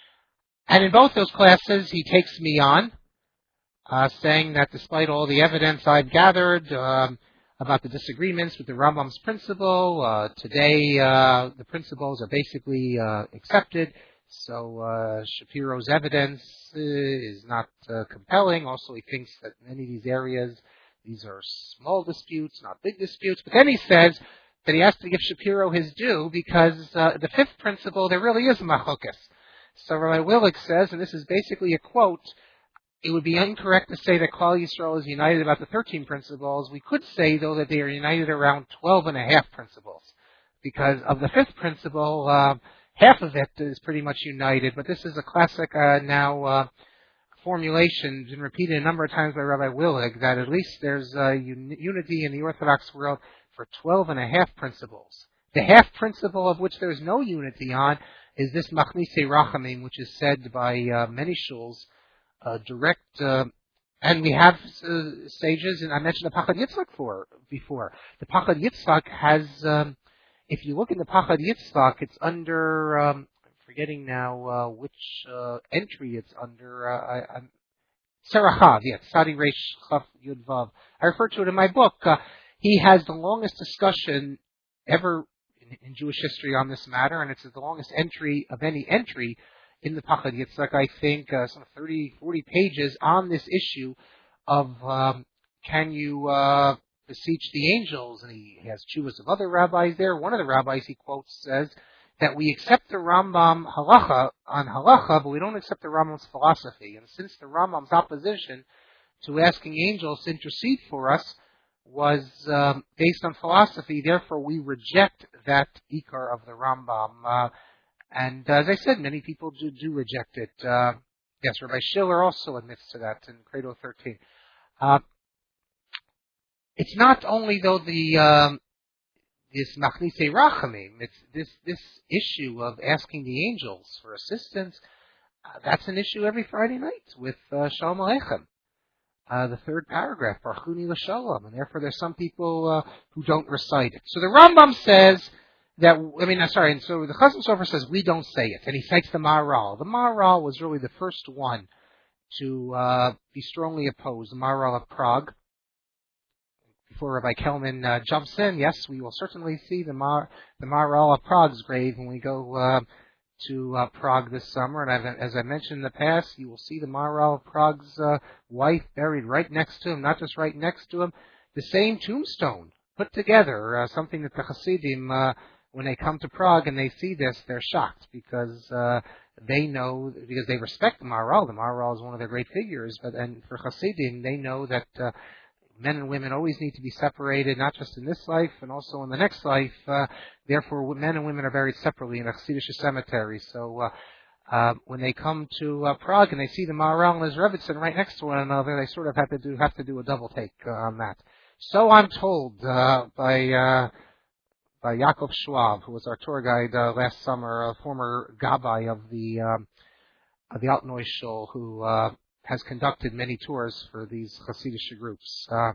and in both those classes, he takes me on, uh, saying that despite all the evidence I've gathered um, about the disagreements with the Rambam's principle, uh, today uh, the principles are basically uh, accepted. So uh, Shapiro's evidence uh, is not uh, compelling. Also, he thinks that in many of these areas, these are small disputes, not big disputes. But then he says that he has to give Shapiro his due because uh, the fifth principle, there really is a machokes. So Rabbi Willig says, and this is basically a quote, it would be incorrect to say that Klal Yisrael is united about the thirteen principles. We could say, though, that they are united around twelve and a half principles. Because of the fifth principle, uh, half of it is pretty much united. But this is a classic uh, now uh, formulation, been repeated a number of times by Rabbi Willig, that at least there's uh, un- unity in the Orthodox world for twelve and a half principles. The half principle of which there's no unity on is this Machnise Rachamim, which is said by uh, many shuls, uh, direct, uh, and we have uh, sages, and I mentioned the Pachad Yitzchak for, before. The Pachad Yitzchak has, um, if you look in the Pachad Yitzchak, it's under, um, I'm forgetting now uh, which uh, entry it's under, uh, I, I'm, Serachav, yes, Sadi Reish Chaf Yud Vav. I refer to it in my book. Uh, he has the longest discussion ever in, in Jewish history on this matter, and it's the longest entry of any entry in the Pachad Yitzchak, I think, uh, some thirty, forty pages on this issue of um, can you uh, beseech the angels, and he, he has chuvas of other rabbis there. One of the rabbis he quotes says that we accept the Rambam halacha on halacha, but we don't accept the Rambam's philosophy. And since the Rambam's opposition to asking angels to intercede for us, was um, based on philosophy. Therefore, we reject that ikar of the Rambam. Uh, and uh, as I said, many people do, do reject it. Uh, yes, Rabbi Schiller also admits to that in Credo thirteen. Uh, it's not only though the um, this Machnise Rachamim. It's this this issue of asking the angels for assistance. Uh, that's an issue every Friday night with uh, Shalom Aleichem. Uh, the third paragraph, Barchuni L'Shalom, and therefore there's some people uh, who don't recite it. So the Rambam says that, I mean, I'm sorry, and so the Chasam Sofer says we don't say it, and he cites the Maharal. The Maharal was really the first one to uh, be strongly opposed, the Maharal of Prague. Before Rabbi Kelman uh, jumps in, yes, we will certainly see the Mar the Maharal of Prague's grave when we go uh, to uh, Prague this summer. And I've, as I mentioned in the past, you will see the Maharal of Prague's uh, wife buried right next to him, not just right next to him, the same tombstone put together, uh, something that the Hasidim, uh, when they come to Prague and they see this, they're shocked because uh, they know, because they respect the Maharal. The Maharal is one of their great figures, but and for Hasidim, they know that uh, men and women always need to be separated, not just in this life, and also in the next life. Uh, therefore, men and women are buried separately in a Chassidish cemetery. So uh, uh, when they come to uh, Prague and they see the Maharal and his Rebbetzin right next to one another, they sort of have to do have to do a double take uh, on that. So I'm told uh, by uh, by Yaakov Schwab, who was our tour guide uh, last summer, a former Gabbai of the um, of the Altnoy Shul, who uh, has conducted many tours for these Hasidic groups. Uh,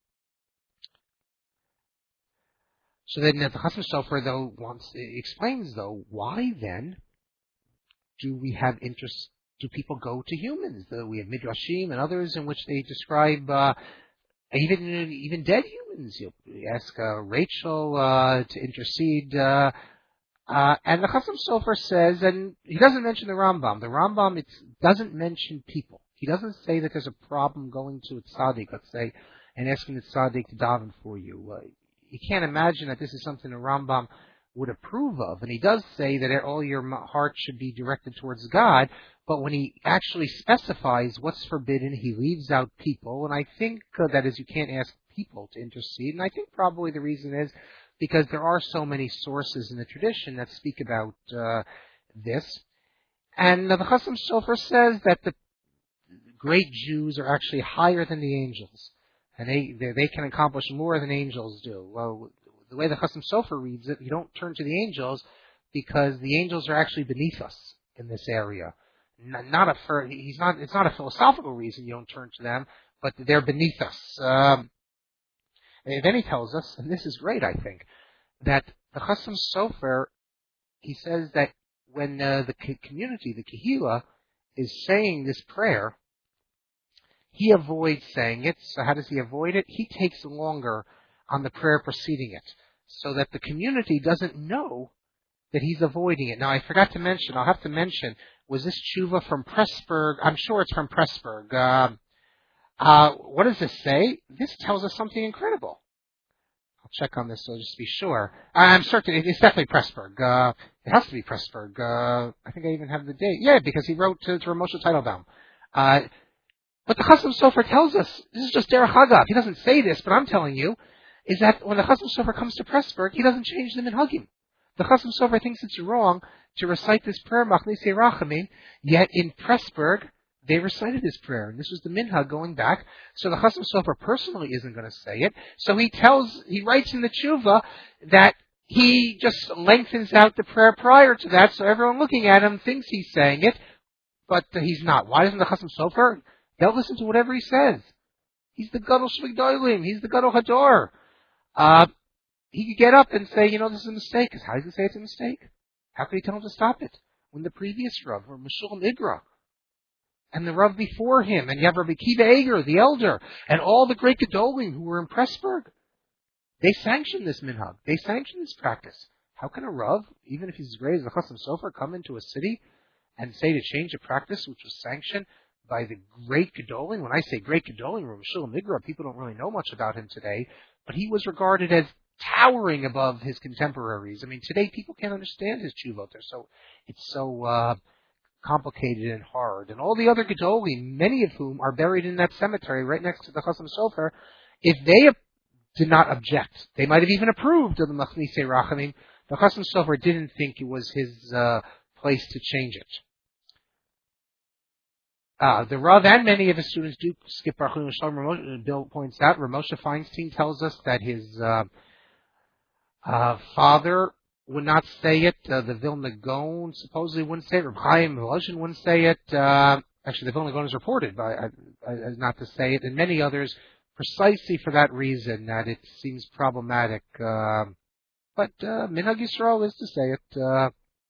so then the Chasam Sofer, though, wants, explains, though, why then do we have interest, do people go to humans? Uh, we have Midrashim and others in which they describe uh, even even dead humans. You ask uh, Rachel uh, to intercede, uh, uh, and the Chasam Sofer says, and he doesn't mention the Rambam. The Rambam it doesn't mention people. He doesn't say that there's a problem going to a tzaddik, let's say, and asking the tzaddik to daven for you. Uh, you can't imagine that this is something the Rambam would approve of. And he does say that all your heart should be directed towards God, but when he actually specifies what's forbidden, he leaves out people. And I think uh, that is, you can't ask people to intercede. And I think probably the reason is because there are so many sources in the tradition that speak about uh, this. And uh, the Chasam Sofer says that the great Jews are actually higher than the angels, and they, they they can accomplish more than angels do. Well, the way the Chasam Sofer reads it, you don't turn to the angels because the angels are actually beneath us in this area. Not a he's not it's not a philosophical reason you don't turn to them, but they're beneath us. Um, and then he tells us, and this is great, I think, that the Chasam Sofer, he says that when uh, the community, the Kehillah, is saying this prayer, he avoids saying it. So how does he avoid it? He takes longer on the prayer preceding it, so that the community doesn't know that he's avoiding it. Now, I forgot to mention, I'll have to mention, was this tshuva from Pressburg? I'm sure it's from Pressburg. Uh, uh, what does this say? This tells us something incredible. I'll check on this so just to be sure. I'm certain it's definitely Pressburg. Uh, it has to be Pressburg. Uh, I think I even have the date. Yeah, because he wrote to, to Moshe Teitelbaum. Uh, What the Chasam Sofer tells us, this is just Derech Hagav, he doesn't say this, but I'm telling you, is that when the Chasam Sofer comes to Pressburg, he doesn't change the minhagim. The Chasam Sofer thinks it's wrong to recite this prayer, Machnise Rachamim, yet in Pressburg, they recited this prayer, and this was the minhag going back, so the Chasam Sofer personally isn't going to say it, so he tells, he writes in the tshuva that he just lengthens out the prayer prior to that, so everyone looking at him thinks he's saying it, but uh, he's not. Why doesn't the Chasam Sofer? They'll listen to whatever he says. He's the Gadol Shvigdoilim. He's the Gadol Hador. Uh, he could get up and say, you know, this is a mistake. Because how does he say it's a mistake? How could he tell him to stop it? When the previous Rav, or Meshulam Igra, and the Rav before him, and you have Rabbi Kiva Eger, the elder, and all the great Gedolim who were in Pressburg, they sanctioned this minhag. They sanctioned this practice. How can a Rav, even if he's as great as the Chasam Sofer, come into a city and say to change a practice which was sanctioned by the great Gedolim? When I say great Gedolim, Rav Meshulam Igra, people don't really know much about him today, but he was regarded as towering above his contemporaries. I mean, today people can't understand his tshuvot. They're so, it's so uh, complicated and hard. And all the other Gedolim, many of whom are buried in that cemetery right next to the Chasam Sofer, if they did not object. They might have even approved of the Machnise Rachamim. The Chasam Sofer didn't think it was his uh, place to change it. Uh, the Rav and many of his students do skip Baruch Hu Shalom. Ramosha, Bill points out, Ramosha Feinstein tells us that his uh, uh, father would not say it. Uh, the Vilna Gaon supposedly wouldn't say it. Reb Chaim Volozhin wouldn't say it. Uh, actually, the Vilna Gaon is reported by uh, uh, not to say it, and many others, precisely for that reason, that it seems problematic. Uh, but uh, Minhag Yisrael is to say it. Uh,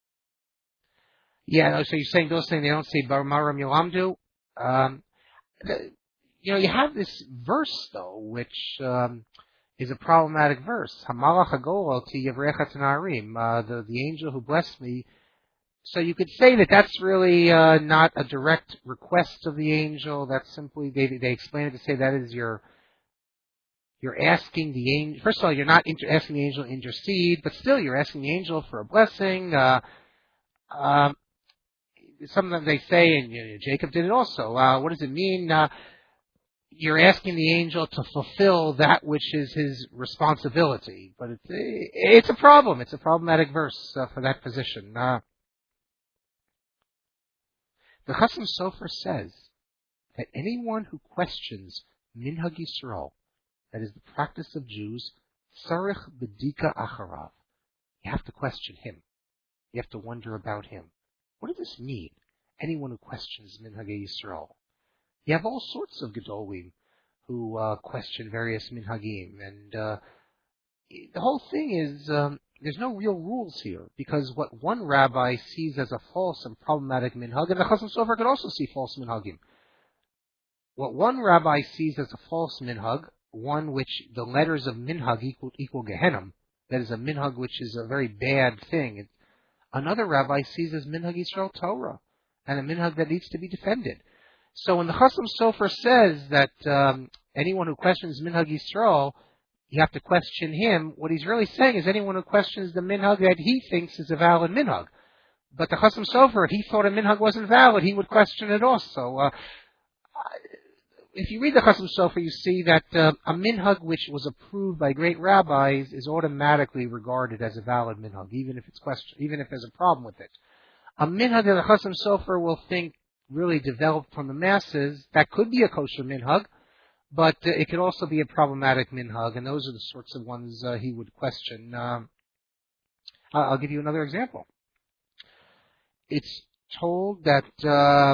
yeah, so you're saying those things they don't say Bar Maram Yolamdu. Um, the, you know, you have this verse though, which um, is a problematic verse. Hamalach Hagol Ti Yavrecha Tanarim, uh the the angel who blessed me. So you could say that that's really uh, not a direct request of the angel. That's simply they they explain it to say that is your you're asking the angel. First of all, you're not inter- asking the angel to intercede, but still you're asking the angel for a blessing. Uh, um, Sometimes they say, and you know, Jacob did it also. Uh, what does it mean? Uh, you're asking the angel to fulfill that which is his responsibility, but it's, it's a problem. It's a problematic verse uh, for that position. Uh, the Chasam Sofer says that anyone who questions Minhag Yisrael, that is the practice of Jews, Sarich B'dika Acharav, you have to question him. You have to wonder about him. What does this mean? Anyone who questions Minhagei Yisrael. You have all sorts of Gedolim who uh, question various Minhagim, and uh, the whole thing is um, there's no real rules here, because what one rabbi sees as a false and problematic Minhag, and the Chasam Sofer could also see false Minhagim. What one rabbi sees as a false Minhag, one which the letters of Minhag equal, equal Gehenim, that is a Minhag which is a very bad thing. It, Another rabbi sees as Minhag Yisrael Torah, and a Minhag that needs to be defended. So when the Chasam Sofer says that um, anyone who questions Minhag Yisrael, you have to question him, what he's really saying is anyone who questions the Minhag that he thinks is a valid Minhag. But the Chasam Sofer, if he thought a Minhag wasn't valid, he would question it also. Uh, If you read the Chasam Sofer, you see that uh, a minhag which was approved by great rabbis is automatically regarded as a valid minhag, even if it's question, even if there's a problem with it. A minhag that the Chasam Sofer will think really developed from the masses, that could be a kosher minhag, but uh, it could also be a problematic minhag, and those are the sorts of ones uh, he would question. Um, I'll give you another example. It's told that uh,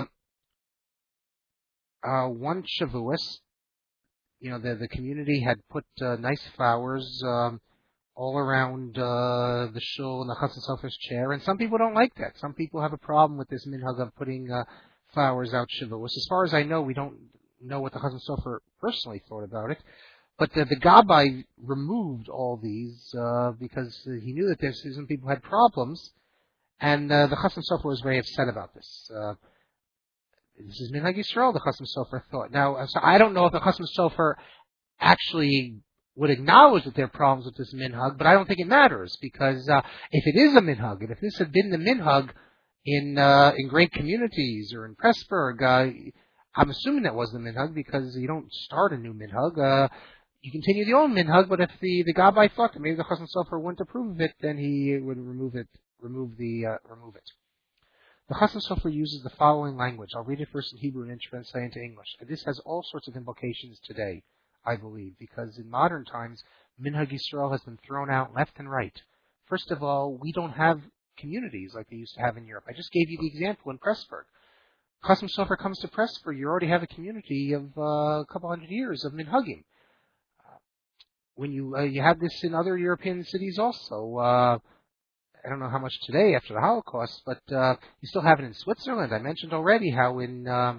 Uh, one Shavuos, you know, the the community had put uh, nice flowers um, all around uh, the shul and the Chasam Sofer's chair, and some people don't like that. Some people have a problem with this minhag of putting uh, flowers out Shavuos. As far as I know, we don't know what the Chasam Sofer personally thought about it, but the, the Gabbai removed all these uh, because he knew that there's some people had problems, and uh, the Chasam Sofer was very upset about this. Uh, This is Minhag Yisrael, the Chasam Sofer thought. Now, so I don't know if the Chasam Sofer actually would acknowledge that there are problems with this minhag, but I don't think it matters, because uh, if it is a minhag, and if this had been the minhag in uh, in great communities or in Pressburg, uh, I'm assuming that was the minhag, because you don't start a new minhag. Uh, you continue the old minhag, but if the, the Gabbai thought that maybe the Chasam Sofer wouldn't approve of it, then he would remove it, remove the, uh, remove it. The Chasam Sofer uses the following language. I'll read it first in Hebrew and then translate into English. And this has all sorts of implications today, I believe, because in modern times, Minhag Yisrael has been thrown out left and right. First of all, we don't have communities like they used to have in Europe. I just gave you the example in Pressburg. Chasam Sofer comes to Pressburg, you already have a community of uh, a couple hundred years of Minhagim. Uh, when you uh, you have this in other European cities also. Uh, I don't know how much today after the Holocaust, but uh, you still have it in Switzerland. I mentioned already how in um,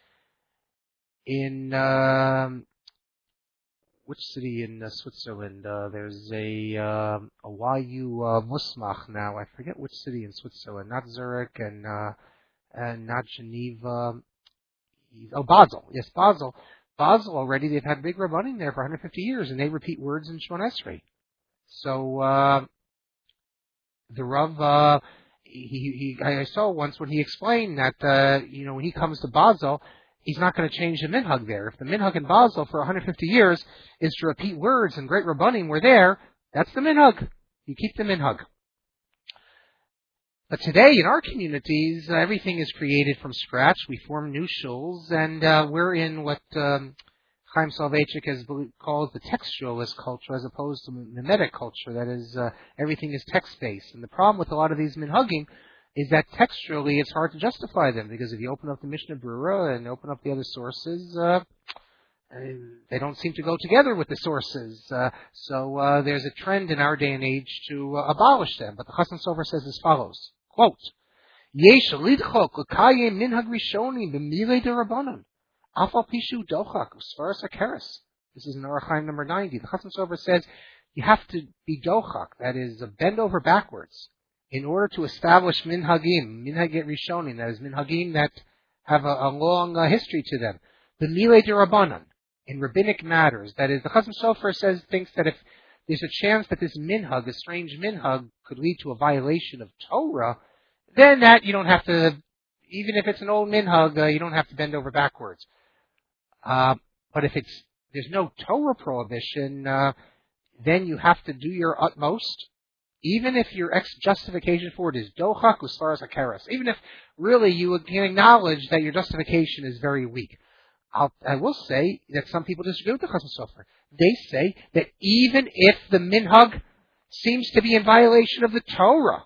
in um, which city in uh, Switzerland uh, there's a um, a Y U uh, Musmach now. I forget which city in Switzerland. Not Zurich and uh, and not Geneva. Oh, Basel. Yes, Basel. Basel already. They've had big rabbanim there for one hundred fifty years, and they repeat words in Shemon Esrei. So. Uh, The Rav, uh, he, he, I saw once when he explained that, uh, you know, when he comes to Basel, he's not going to change the minhag there. If the minhag in Basel for one hundred fifty years is to repeat words and great rabbanim were there, that's the minhag. You keep the minhag. But today, in our communities, uh, everything is created from scratch. We form new shuls, and uh, we're in what um, Chaim Soloveitchik has called the textualist culture, as opposed to the mimetic culture. That is, uh, everything is text-based. And the problem with a lot of these minhagim is that textually it's hard to justify them, because if you open up the Mishnah Berurah and open up the other sources, uh, they don't seem to go together with the sources. Uh, so uh, there's a trend in our day and age to uh, abolish them. But the Chasam Sofer says as follows, quote, Yesh lidchok l'kayim minhag rishonim b'milei derabanan afal pishu dochak usfaras akeres. This is in Orach Chaim number ninety. The Chasam Sofer says you have to be dochak, that is, bend over backwards, in order to establish minhagim, minhagim rishonim, that is, minhagim that have a, a long uh, history to them. B'milei derabanan, in rabbinic matters. That is, the Chasam Sofer says, thinks that if there's a chance that this minhag, a strange minhag, could lead to a violation of Torah, then that you don't have to, even if it's an old minhag, uh, you don't have to bend over backwards. Uh, but if it's there's no Torah prohibition, uh, then you have to do your utmost, even if your ex justification for it is dochak usfaras akeres. Even if really you can acknowledge that your justification is very weak. I'll, I will say that some people disagree with the Chasam Sofer. They say that even if the minhag seems to be in violation of the Torah,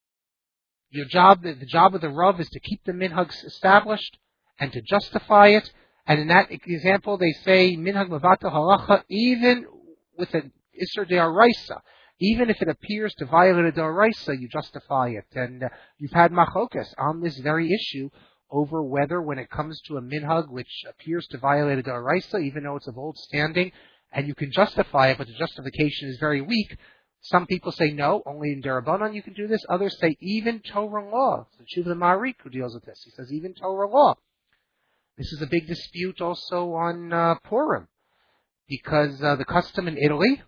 your job, the job of the Rav is to keep the minhag established and to justify it. And in that example, they say minhag mavata halacha, even with an isur de'oraisa, even if it appears to violate a de'oraisa, you justify it. And uh, you've had machokes on this very issue over whether, when it comes to a minhag which appears to violate a de'oraisa, even though it's of old standing, and you can justify it, but the justification is very weak. Some people say no, only in Derabanan you can do this. Others say even Torah law. It's the Shuvah Ma'arik who deals with this. He says even Torah law. This is a big dispute also on uh, Purim, because uh, the custom in Italy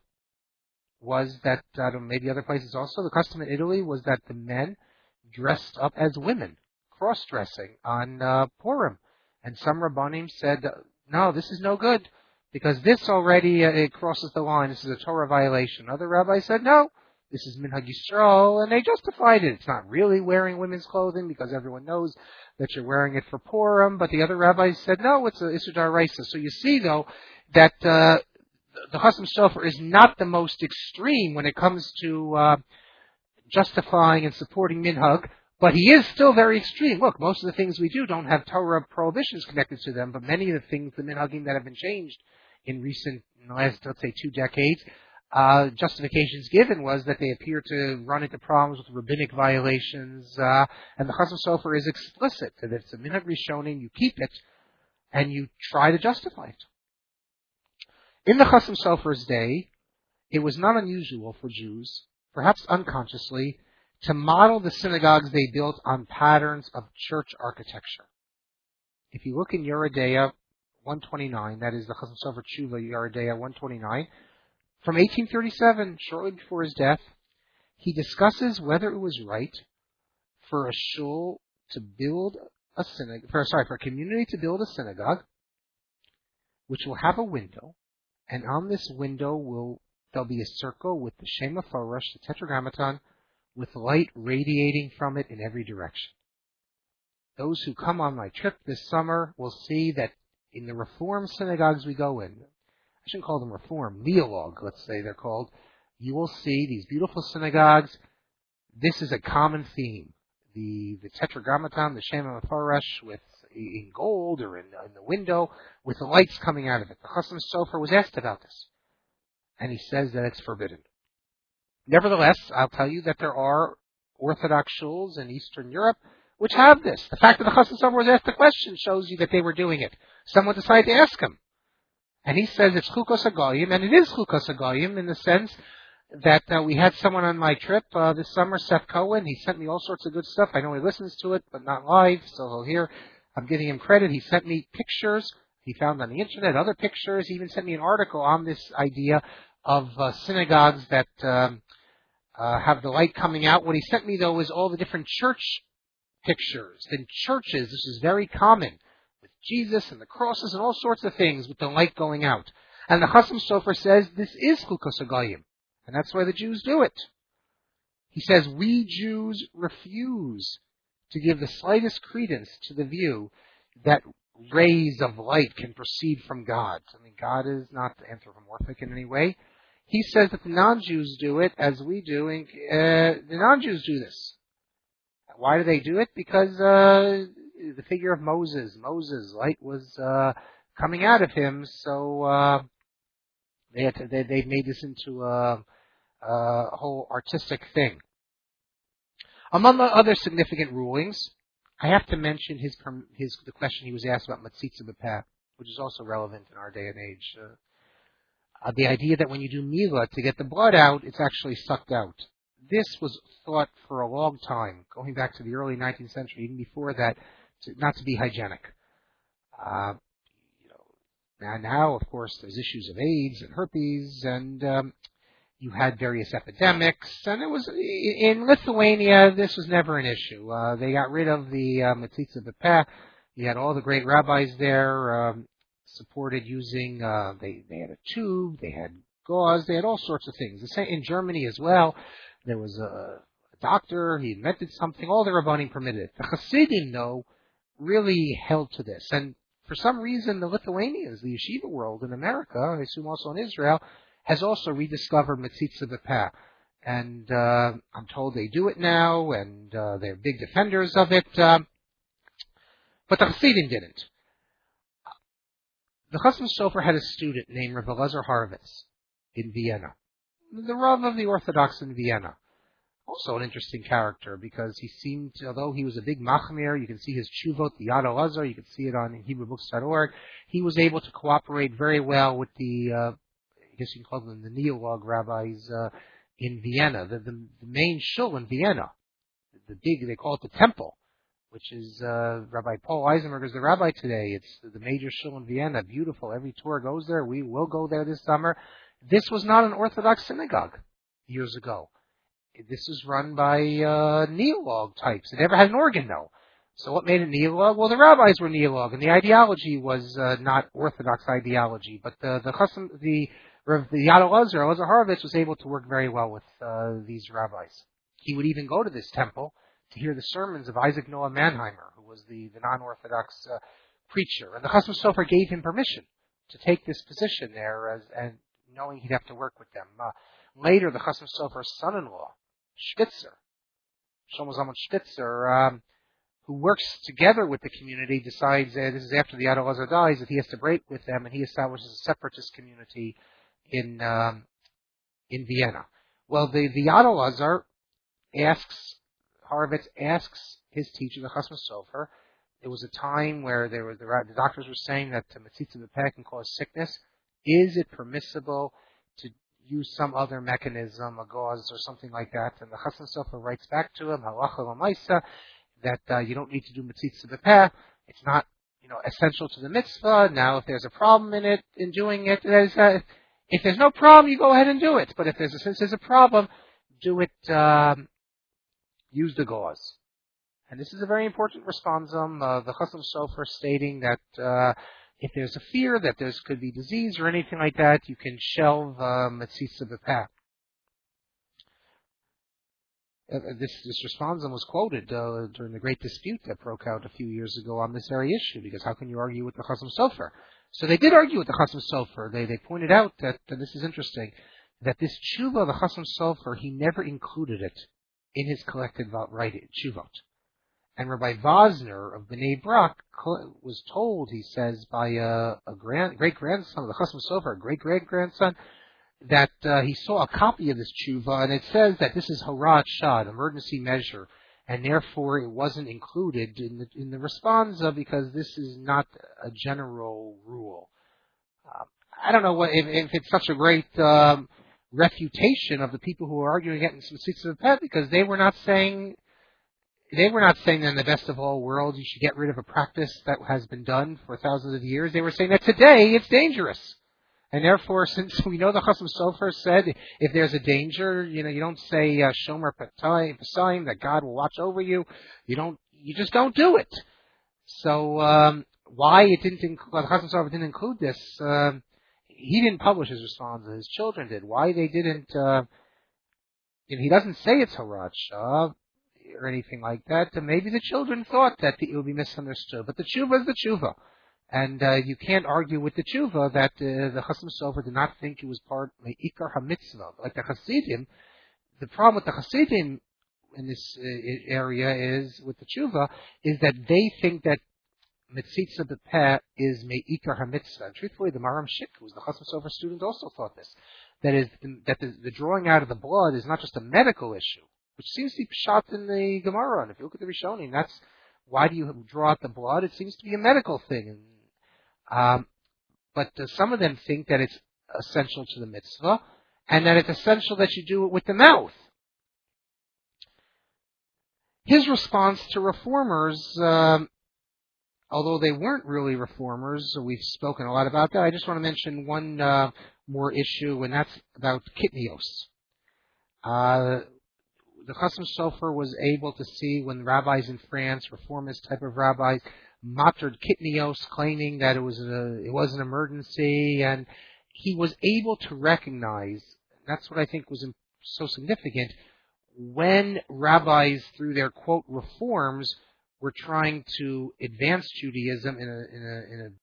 was that, I don't know, maybe other places also, the custom in Italy was that the men dressed up as women, cross-dressing on uh, Purim. And some Rabbanim said, no, this is no good, because this already uh, it crosses the line. This is a Torah violation. Other rabbis said, no, this is Minhag Yisrael, and they justified it. It's not really wearing women's clothing, because everyone knows that you're wearing it for Purim. But the other rabbis said, no, it's a Isur D'Oraisa. So you see, though, that uh, the Chasam Sofer is not the most extreme when it comes to uh, justifying and supporting Minhag, but he is still very extreme. Look, most of the things we do don't have Torah prohibitions connected to them, but many of the things, the minhagim that have been changed in recent, in the last, let's say, two decades, uh, justifications given was that they appear to run into problems with rabbinic violations, uh, and the Chasam Sofer is explicit that if it's a minhag rishonim, you keep it, and you try to justify it. In the Chasam Sofer's day, it was not unusual for Jews, perhaps unconsciously, to model the synagogues they built on patterns of church architecture. If you look in Yoreh De'ah one twenty-nine, that is the Chasam Sofer Tshuva, Yoreh De'ah one twenty-nine, from eighteen thirty-seven, shortly before his death, he discusses whether it was right for a shul to build a synagogue, for, sorry, for a community to build a synagogue, which will have a window, and on this window will there'll be a circle with the Shem HaFarash, the Tetragrammaton, with light radiating from it in every direction. Those who come on my trip this summer will see that in the Reform synagogues we go in, I shouldn't call them Reform, Leolog, let's say they're called, you will see these beautiful synagogues. This is a common theme. The the Tetragrammaton, the Shem HaFarash, with in gold or in, in the window, with the lights coming out of it. The Chasam Sofer was asked about this, and he says that it's forbidden. Nevertheless, I'll tell you that there are Orthodox shuls in Eastern Europe which have this. The fact that the Chasam Sofer was asked the question shows you that they were doing it. Someone decided to ask him. And he says it's Chukos HaGoyim, and it is Chukos HaGoyim in the sense that uh, we had someone on my trip uh, this summer, Seth Cohen. He sent me all sorts of good stuff. I know he listens to it, but not live, so he'll hear. I'm giving him credit. He sent me pictures he found on the internet, other pictures. He even sent me an article on this idea of uh, synagogues that um, uh, have the light coming out. What he sent me, though, was all the different church pictures. In churches, this is very common, with Jesus and the crosses and all sorts of things with the light going out. And the Chasam Sofer says this is Chukos HaGoyim. And that's why the Jews do it. He says, we Jews refuse to give the slightest credence to the view that rays of light can proceed from God. I mean, God is not anthropomorphic in any way. He says that the non-Jews do it as we do, and uh, the non-Jews do this. Why do they do it? Because uh, the figure of Moses, Moses, light was uh, coming out of him, so uh, they had to, they they made this into a, a whole artistic thing. Among the other significant rulings, I have to mention his his the question he was asked about Matzitza B'Peh, which is also relevant in our day and age. Uh, uh, the idea that when you do Mila, to get the blood out, it's actually sucked out. This was thought for a long time, going back to the early nineteenth century, even before that, to, not to be hygienic. Uh, you know, now, now, of course, there's issues of AIDS and herpes, and um, you had various epidemics, and it was in Lithuania. This was never an issue. Uh, they got rid of the uh, Matzitza B'Peh. You had all the great rabbis there um, supported using. Uh, they they had a tube, they had gauze, they had all sorts of things. The same in Germany as well. There was a, a doctor, he invented something, all the Rabbanim permitted it. The Hasidim, though, really held to this. And for some reason, the Lithuanians, the yeshiva world in America, I assume also in Israel, has also rediscovered Matzitza B'Peh. And uh, I'm told they do it now, and uh, they're big defenders of it. Um, but the Hasidim didn't. The Chasam Sofer had a student named Rav Elazar Horovitz in Vienna. The Rav of the Orthodox in Vienna. Also an interesting character, because he seemed, although he was a big machmir, you can see his tshuvot, the Yad Elazar, you can see it on Hebrew Books dot org, he was able to cooperate very well with the, uh, I guess you can call them the Neolog rabbis uh, in Vienna, the, the, the main shul in Vienna, the big, they call it the temple, which is uh, Rabbi Paul Eisenberg is the rabbi today. It's the major shul in Vienna, beautiful. Every tour goes there. We will go there this summer. This was not an Orthodox synagogue years ago. This was run by uh, Neolog types. It never had an organ, though. So what made it Neolog? Well, the rabbis were Neolog, and the ideology was uh, not Orthodox ideology. But the the chasam, the the Yad Elazar, Elazar Horovitz, was able to work very well with uh, these rabbis. He would even go to this temple to hear the sermons of Isaac Noah Mannheimer, who was the, the non-Orthodox uh, preacher. And the Chasam Sofer gave him permission to take this position there, as and knowing he'd have to work with them. Uh, later, the Chasam Sofer's son-in-law, Spitzer, Shlomo Zalman Spitzer, um, who works together with the community, decides, uh, this is after the Yad Elazar dies, that he has to break with them, and he establishes a separatist community in um, in Vienna. Well, the, the Yad Elazar asks, Horovitz asks his teacher, the Chasam Sofer, there was a time where there were, the, the doctors were saying that the Matzitza B'Peh can cause sickness. Is it permissible to use some other mechanism, a gauze or something like that? And the Chasam Sofer writes back to him, halacha l'maisa, that uh, you don't need to do Matzitza B'Peh. It's not, you know, essential to the mitzvah. Now, if there's a problem in it, in doing it, there's a, if there's no problem, you go ahead and do it. But if there's a, since there's a problem, do it, um, use the gauze. And this is a very important responsum. Uh, the Chasam Sofer stating that uh, if there's a fear that there could be disease or anything like that, you can shelve uh, Matzitza B'Peh. Uh, this, this responsum was quoted uh, during the great dispute that broke out a few years ago on this very issue, because how can you argue with the Chasam Sofer? So they did argue with the Chasam Sofer. They they pointed out that, and this is interesting, that this tshuva of the Chasam Sofer, he never included it in his collected writing, tshuvot. And Rabbi Vosner of Bnei Brak was told, he says, by a, a grand, great-grandson of the Chasam Sofer, a great-great-grandson, that uh, he saw a copy of this tshuva, and it says that this is Horat Shad, emergency measure, and therefore it wasn't included in the, in the responsa because this is not a general rule. Uh, I don't know what, if, if it's such a great um, refutation of the people who are arguing against Matzitza B'Peh, because they were not saying they were not saying that in the best of all worlds you should get rid of a practice that has been done for thousands of years. They were saying that today it's dangerous. And therefore, since we know the Chasam Sofer said, if there's a danger, you know, you don't say uh, Shomer Pesayim, that God will watch over you. You don't, you just don't do it. So um, why it didn't include, well, Chasam Sofer didn't include this, uh, he didn't publish his response, his children did. Why they didn't, uh, you know, he doesn't say it's Harat Shah or anything like that. And maybe the children thought that it would be misunderstood. But the tshuva is the tshuva. And uh, you can't argue with the tshuva that uh, the Chasam Sofer did not think it was part of the Ikar HaMitzvah. Like the Hasidim, the problem with the Hasidim in this uh, area is, with the tshuva, is that they think that Mitzitza B'Peh is Me'ikar HaMitzvah. And truthfully, the Maram Shik, who was the Chasam Sofer student, also thought this. That is, that the, the drawing out of the blood is not just a medical issue, which seems to be shot in the Gemara. And if you look at the Rishonim, that's why do you draw out the blood? It seems to be a medical thing. And, um, but uh, some of them think that it's essential to the mitzvah, and that it's essential that you do it with the mouth. His response to reformers, um, although they weren't really reformers, we've spoken a lot about that. I just want to mention one uh, more issue, and that's about kitnios. Uh, the Chasam Sofer was able to see when rabbis in France, reformist type of rabbis, mattered kitnios, claiming that it was a, it was an emergency, and he was able to recognize, that's what I think was so significant, when rabbis, through their, quote, reforms, were trying to advance Judaism in a, in a, in a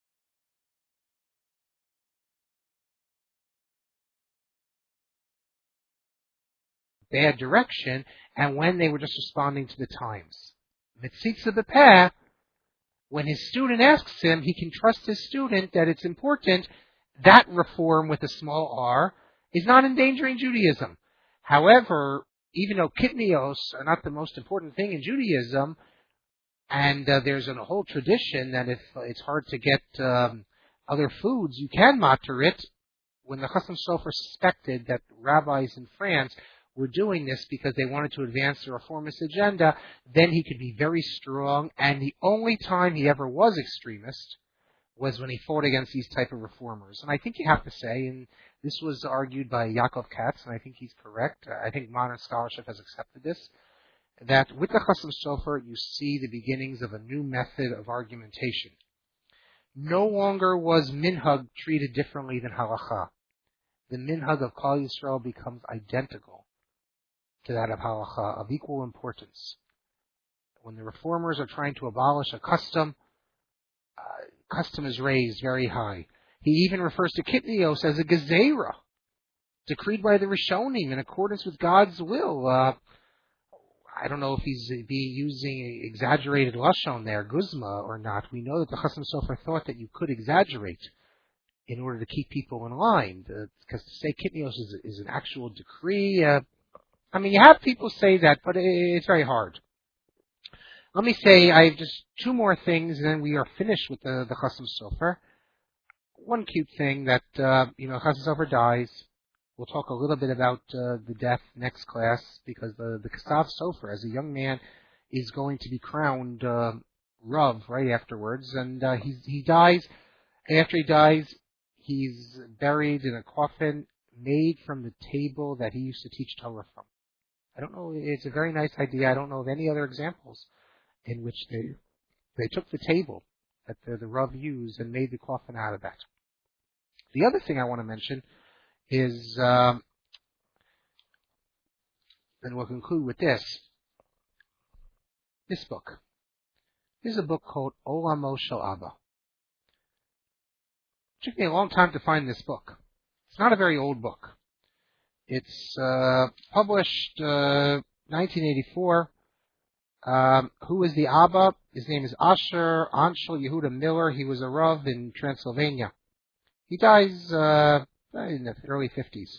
bad direction, and when they were just responding to the times. Mitzitza B'Peh, when his student asks him, he can trust his student that it's important. That reform with a small r is not endangering Judaism. However, even though kitnios are not the most important thing in Judaism, and uh, there's a whole tradition that if uh, it's hard to get um, other foods, you can matter it. When the Chasam Sofer suspected that rabbis in France were doing this because they wanted to advance the reformist agenda, then he could be very strong. And the only time he ever was extremist was when he fought against these type of reformers. And I think you have to say, and this was argued by Yaakov Katz, and I think he's correct. I think modern scholarship has accepted this, that with the Chasam Sofer you see the beginnings of a new method of argumentation. No longer was minhag treated differently than halacha. The minhag of Klal Yisrael becomes identical to that of halacha, of equal importance. When the reformers are trying to abolish a custom, uh, custom is raised very high. He even refers to kitnios as a gezerah, decreed by the Rishonim in accordance with God's will. Uh, I don't know if he's be using exaggerated lashon there, guzma, or not. We know that the Chasam Sofer thought that you could exaggerate in order to keep people in line, because to say kitnios is, is an actual decree. Uh, I mean, you have people say that, but it's very hard. Let me say, I have just two more things, and then we are finished with the, the Chasam Sofer. One cute thing that, uh, you know, Chasam Sofer dies. We'll talk a little bit about uh, the death next class, because the, the Ksav Sofer, as a young man, is going to be crowned uh, Rav right afterwards, and uh, he's, he dies. After he dies, he's buried in a coffin made from the table that he used to teach Torah from. I don't know, it's a very nice idea. I don't know of any other examples in which they they took the table that the, the Rav used and made the coffin out of that. The other thing I want to mention is, um, and we'll conclude with this, this book. This is a book called Olamo Shel Abba. It took me a long time to find this book. It's not a very old book. It's uh, published uh, nineteen eighty-four. Um, who is the Abba? His name is Asher Anshel Yehuda Miller. He was a Rav in Transylvania. He dies uh, in the early fifties.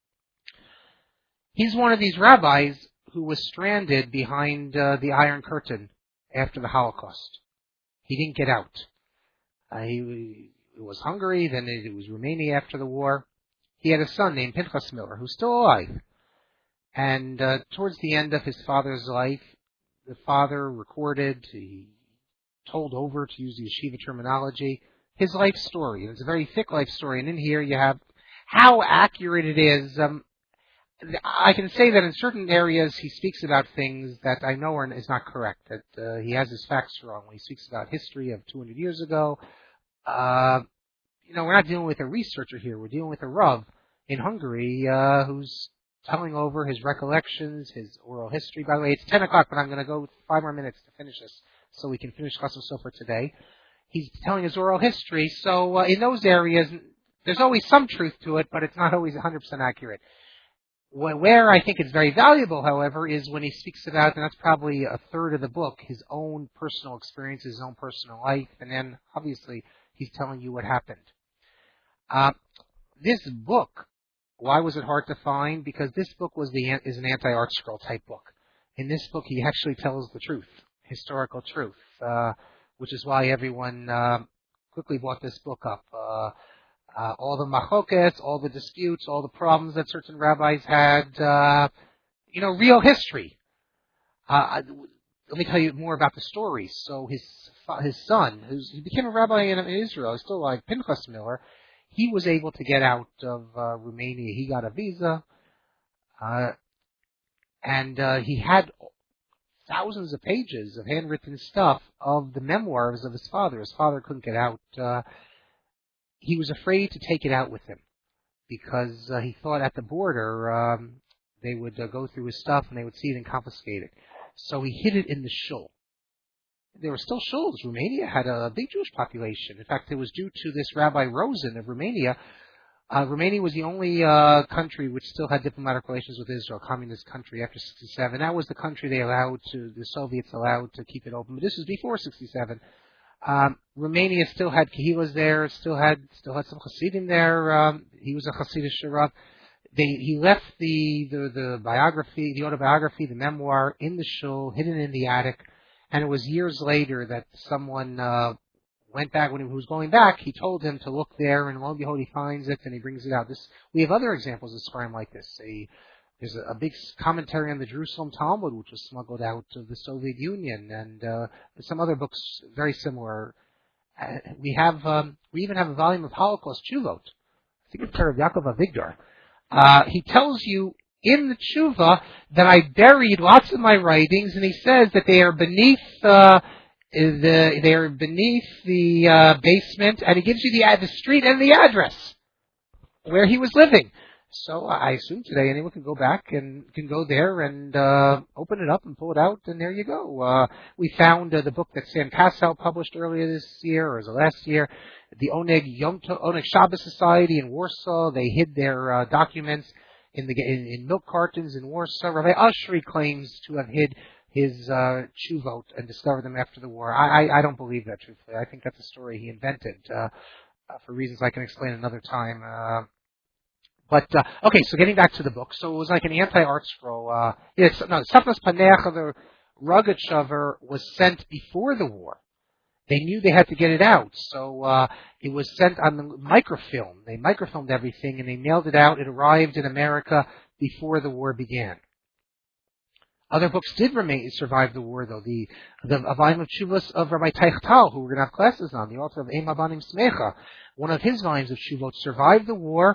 He's one of these rabbis who was stranded behind uh, the Iron Curtain after the Holocaust. He didn't get out. Uh, he, he was Hungary, then it was Romania after the war. He had a son named Pinchas Miller, who's still alive. And uh, towards the end of his father's life, the father recorded, he told over, to use the yeshiva terminology, his life story. And it's a very thick life story. And in here you have how accurate it is. Um, I can say that in certain areas he speaks about things that I know are, is not correct, that uh, he has his facts wrong. When he speaks about history of two hundred years ago, uh, you know, we're not dealing with a researcher here. We're dealing with a Rav in Hungary uh, who's telling over his recollections, his oral history. By the way, it's ten o'clock, but I'm going to go five more minutes to finish this so we can finish Chasam Sofer today. He's telling his oral history, so uh, in those areas, there's always some truth to it, but it's not always one hundred percent accurate. Where I think it's very valuable, however, is when he speaks about, and that's probably a third of the book, his own personal experience, his own personal life, and then obviously he's telling you what happened. Uh, this book, why was it hard to find? Because this book was the is an anti-art scroll type book. In this book, he actually tells the truth, historical truth, uh, which is why everyone uh, quickly bought this book up. Uh, Uh, all the machokets, all the disputes, all the problems that certain rabbis had, uh, you know, real history. Uh, let me tell you more about the story. So his his son, who's, he became a rabbi in, in Israel, he's still like Pinchas Miller, he was able to get out of uh, Romania. He got a visa, uh, and uh, he had thousands of pages of handwritten stuff of the memoirs of his father. His father couldn't get out. Uh, He was afraid to take it out with him because uh, he thought at the border um, they would uh, go through his stuff and they would see it and confiscate it. So he hid it in the shul. There were still shuls. Romania had a big Jewish population. In fact, it was due to this Rabbi Rosen of Romania. Uh, Romania was the only uh, country which still had diplomatic relations with Israel, communist country, after sixty-seven. That was the country they allowed to, the Soviets allowed to keep it open. But this was before sixty-seven. Um, Romania still had Kehilas there, still had still had some Hasidim there. Um, he was a Hasidic Rav. They he left the, the the biography, the autobiography, the memoir in the shul, hidden in the attic. And it was years later that someone uh, went back when he was going back. He told him to look there, and lo and behold, he finds it and he brings it out. This we have other examples of Sfarim like this. A, There's a, a big commentary on the Jerusalem Talmud, which was smuggled out of the Soviet Union, and uh, some other books very similar. Uh, we have, um, we even have a volume of Holocaust Tshuvot. I think it's Rav Yaakov Avigdor. Uh, he tells you in the Tshuva that I buried lots of my writings, and he says that they are beneath uh, the they are beneath the uh, basement, and he gives you the the street and the address where he was living. So I assume today anyone can go back and can go there and uh, open it up and pull it out, and there you go. Uh, we found uh, the book that Sam Kassel published earlier this year, or was it last year, the Oneg Yom Tov, Oneg Shabbos Society in Warsaw. They hid their uh, documents in the in, in milk cartons in Warsaw. Rabbi Ushry claims to have hid his uh, Tshuvot and discovered them after the war. I, I, I don't believe that, truthfully. I think that's a story he invented uh, uh, for reasons I can explain another time. Uh, But, uh, okay, so getting back to the book. So it was like an anti-art scroll. Uh, yes, no, Safnas Paneach, the rugged shover, was sent before the war. They knew they had to get it out. So uh, it was sent on the microfilm. They microfilmed everything, and they mailed it out. It arrived in America before the war began. Other books did remain survive the war, though. The the a volume of Tshuvos of Rabbi Teich Tal, who we're going to have classes on, the author of Eim Abanim Smecha, one of his volumes of Tshuvot survived the war.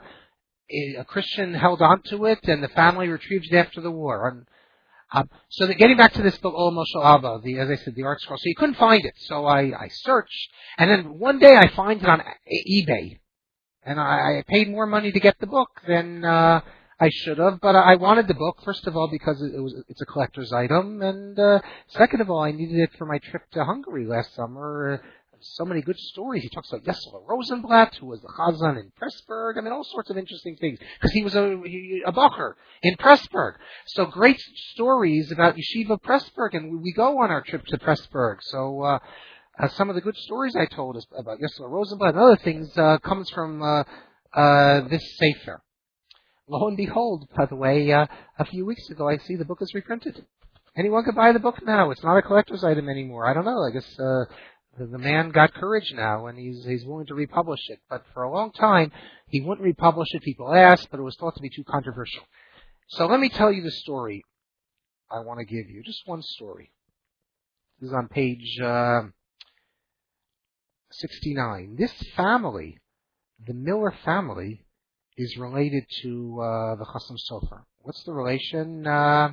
A Christian held on to it, and the family retrieved it after the war. And, um, so that getting back to this book, Olam Moshe Abba, the, as I said, the art scroll. So you couldn't find it. So I, I searched, and then one day I find it on eBay, and I, I paid more money to get the book than uh, I should have. But I wanted the book, first of all, because it, it was it's a collector's item, and uh, second of all, I needed it for my trip to Hungary last summer. Uh, So many good stories. He talks about Yesler Rosenblatt, who was the Chazan in Pressburg. I mean, all sorts of interesting things. Because he was a, he, a Bacher in Pressburg. So great stories about Yeshiva Pressburg. And we, we go on our trip to Pressburg. So uh, uh, some of the good stories I told us about Yesler Rosenblatt and other things uh, comes from uh, uh, this Sefer. Lo and behold, by the way, uh, a few weeks ago, I see the book is reprinted. Anyone can buy the book now. It's not a collector's item anymore. I don't know. I guess... Uh, The man got courage now, and he's he's willing to republish it. But for a long time, he wouldn't republish it. People asked, but it was thought to be too controversial. So let me tell you the story I want to give you. Just one story. This is on page uh, sixty-nine. This family, the Miller family, is related to uh, the Chasam Sofer. what's the relation? Uh,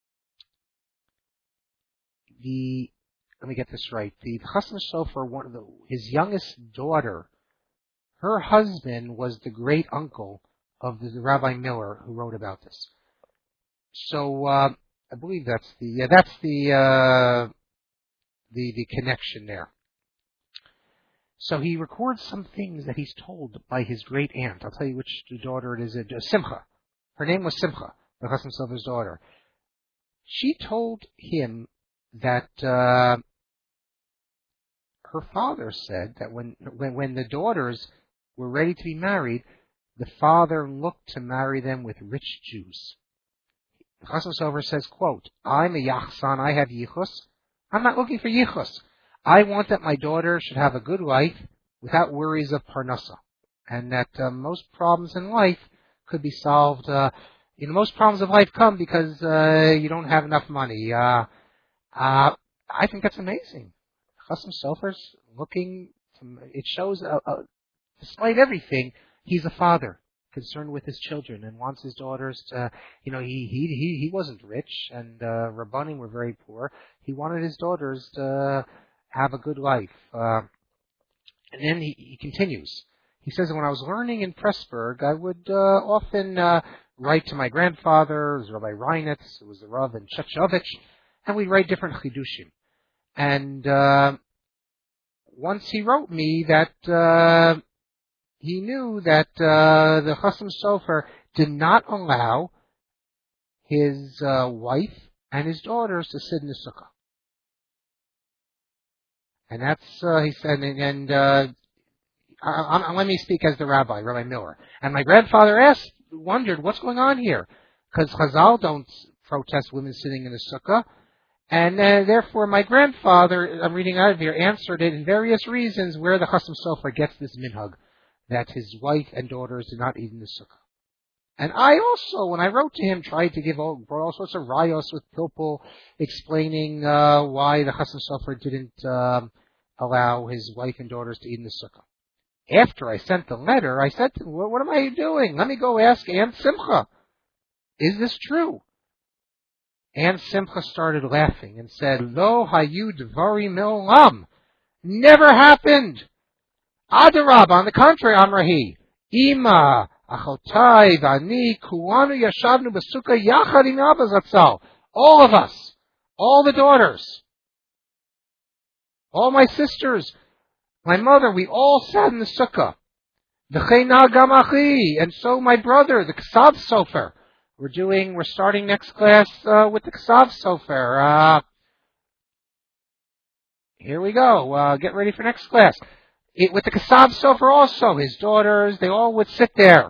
the let me get this right. The Chasam Sofer, one of the, his youngest daughter, her husband was the great uncle of the, the Rabbi Miller who wrote about this. So uh, I believe that's the yeah, that's the uh, the the connection there. So he records some things that he's told by his great aunt. I'll tell you which daughter it is. Simcha. Her name was Simcha, the Chasam Sofer's daughter. She told him that uh, her father said that when, when when the daughters were ready to be married, the father looked to marry them with rich Jews. Chasam Sofer says, quote, I'm a Yachsan, I have Yichus. I'm not looking for Yichus. I want that my daughter should have a good life without worries of Parnasa. And that uh, most problems in life could be solved. Uh, you know, most problems of life come because uh, you don't have enough money. Uh, uh, I think that's amazing. Chasam Sofer's looking, to, it shows, uh, uh, despite everything, he's a father concerned with his children and wants his daughters to, you know, he he he, he wasn't rich and uh, Rabbanim were very poor. He wanted his daughters to have a good life. Uh, and then he, he continues. He says, when I was learning in Pressburg, I would uh, often uh, write to my grandfather, it was Rabbi Reinitz, who was the Rav in Chechovich, and we'd write different chidushim. And uh, once he wrote me that uh, he knew that uh, the Chasam Sofer did not allow his uh, wife and his daughters to sit in the sukkah. And that's, uh, he said, and, and uh, I, I, let me speak as the rabbi, Rabbi Miller. And my grandfather asked, wondered, what's going on here? Because Chazal don't protest women sitting in the sukkah. And uh, therefore, my grandfather, I'm reading out of here, answered it in various reasons where the Chasam Sofer gets this minhag, that his wife and daughters do not eat in the sukkah. And I also, when I wrote to him, tried to give all, all sorts of rayos with Pilpul, explaining uh, why the Chasam Sofer didn't um, allow his wife and daughters to eat in the sukkah. After I sent the letter, I said to him, what am I doing? Let me go ask Aunt Simcha. Is this true? Aunt Simcha started laughing and said, Lo hayu dvari me'olam. Never happened. Adarab, on the contrary, Amrahi. Ima, achotai, vani, kuanu yashavnu b'sukkah yachad im Abba Zatzal. All of us, all the daughters, all my sisters, my mother, we all sat in the sukkah. V'cheina gam achi, and so my brother, the Ksav Sofer. We're doing, we're starting next class uh, with the Ksav Sofer. Uh, here we go. Uh, get ready for next class. It, with the Ksav Sofer also, his daughters, they all would sit there.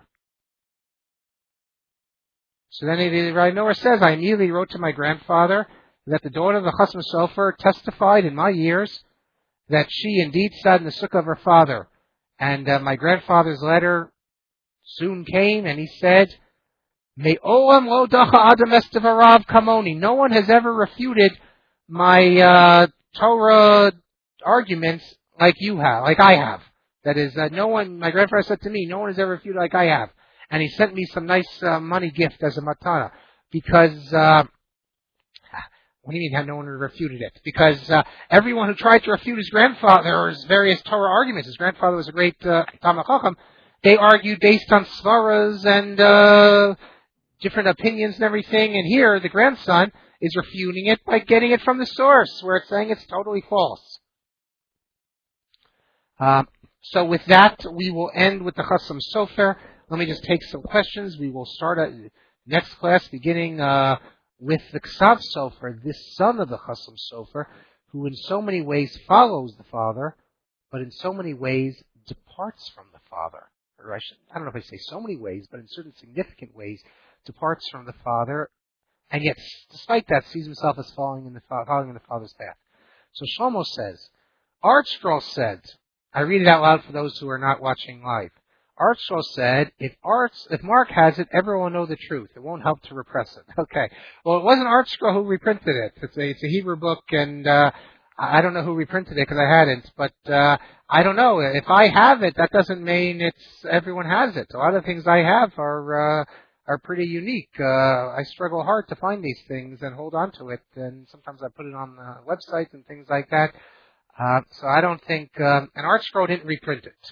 So then the Rabbi Miller says, I immediately wrote to my grandfather that the daughter of the Chasam Sofer testified in my ears that she indeed sat in the sukkah of her father. And uh, my grandfather's letter soon came, and he said, Me'olam lo dacha adam estivarav kamoni. No one has ever refuted my uh, Torah arguments like you have, like I have. That is, uh, no one, my grandfather said to me, no one has ever refuted like I have. And he sent me some nice uh, money gift as a matana. Because, uh, what do you mean no one refuted it? Because uh, everyone who tried to refute his grandfather's various Torah arguments, his grandfather was a great uh, Talmid Chacham, they argued based on svaras and uh, different opinions and everything. And here, the grandson is refuting it by getting it from the source, where it's saying it's totally false. Uh, so with that, we will end with the Chasam Sofer. Let me just take some questions. We will start at next class beginning uh, with the Ksav Sofer, this son of the Chasam Sofer, who in so many ways follows the father, but in so many ways departs from the father. Or I, should, I don't know if I say so many ways, but in certain significant ways departs from the father, and yet, despite that, sees himself as following in the, following in the father's path. So Shlomo says, ArtScroll said, I read it out loud for those who are not watching live. ArtScroll said, if Arts, if Mark has it, everyone will know the truth. It won't help to repress it. Okay. Well, it wasn't ArtScroll who reprinted it. It's a, it's a Hebrew book, and uh, I don't know who reprinted it because I hadn't. But uh, I don't know. If I have it, that doesn't mean it's everyone has it. A lot of things I have are uh, are pretty unique. Uh, I struggle hard to find these things and hold on to it, and sometimes I put it on the websites and things like that. Uh, so I don't think, um, and ArtScroll didn't reprint it.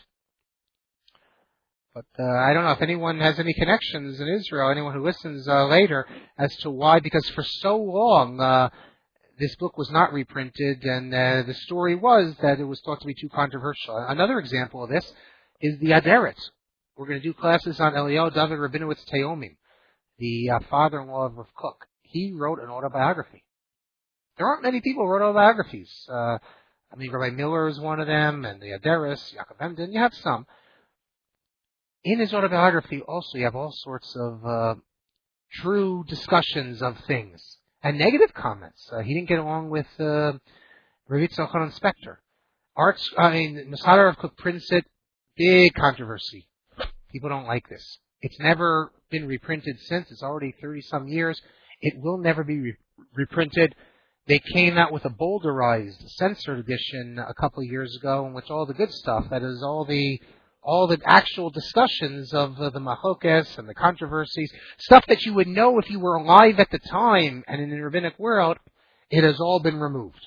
But uh, I don't know if anyone has any connections in Israel, anyone who listens uh, later, as to why, because for so long uh, this book was not reprinted, and uh, the story was that it was thought to be too controversial. Another example of this is the Aderet. We're going to do classes on Eliyahu David Rabinowitz Teomim, the uh, father-in-law of Rav Kook. He wrote an autobiography. There aren't many people who wrote autobiographies. Uh, I mean, Rabbi Miller is one of them, and the Aderis, Yaakov Emden, you have some. In his autobiography, also, you have all sorts of uh, true discussions of things and negative comments. Uh, he didn't get along with uh, Rav Yitzchak Hanan Spector. Arts, I mean, Masada Rav Kook prints it, big controversy. People don't like this. It's never been reprinted since. It's already thirty-some years. It will never be re- reprinted. They came out with a bolderized, censored edition a couple of years ago, in which all the good stuff, that is all the all the actual discussions of uh, the machokes and the controversies, stuff that you would know if you were alive at the time and in the rabbinic world, it has all been removed.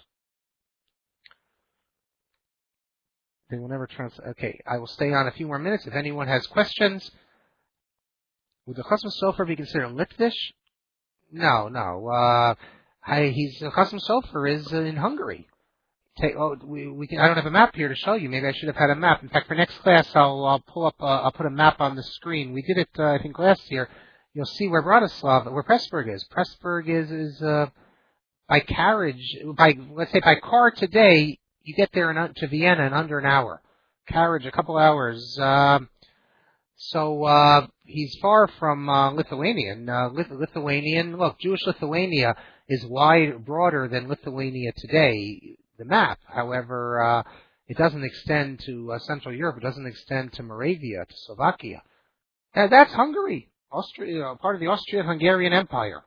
They will never translate. Okay, I will stay on a few more minutes. If anyone has questions, would the Chasam Sofer be considered Litvish? No, no. Uh, I, he's the Chasam Sofer is uh, in Hungary. Take, oh, we, we can, I don't have a map here to show you. Maybe I should have had a map. In fact, for next class, I'll, I'll pull up. Uh, I'll put a map on the screen. We did it, uh, I think, last year. You'll see where Bratislava, where Pressburg is. Pressburg is is uh, by carriage, by let's say by car today. You get there in, to Vienna in under an hour. Carriage, a couple hours. Um, so uh, he's far from uh, Lithuanian. Uh, Lith- Lithuanian. Look, Jewish Lithuania is wide, broader than Lithuania today. The map, however, uh, it doesn't extend to uh, Central Europe. It doesn't extend to Moravia, to Slovakia. And that's Hungary, Austria, you know, part of the Austrian-Hungarian Empire.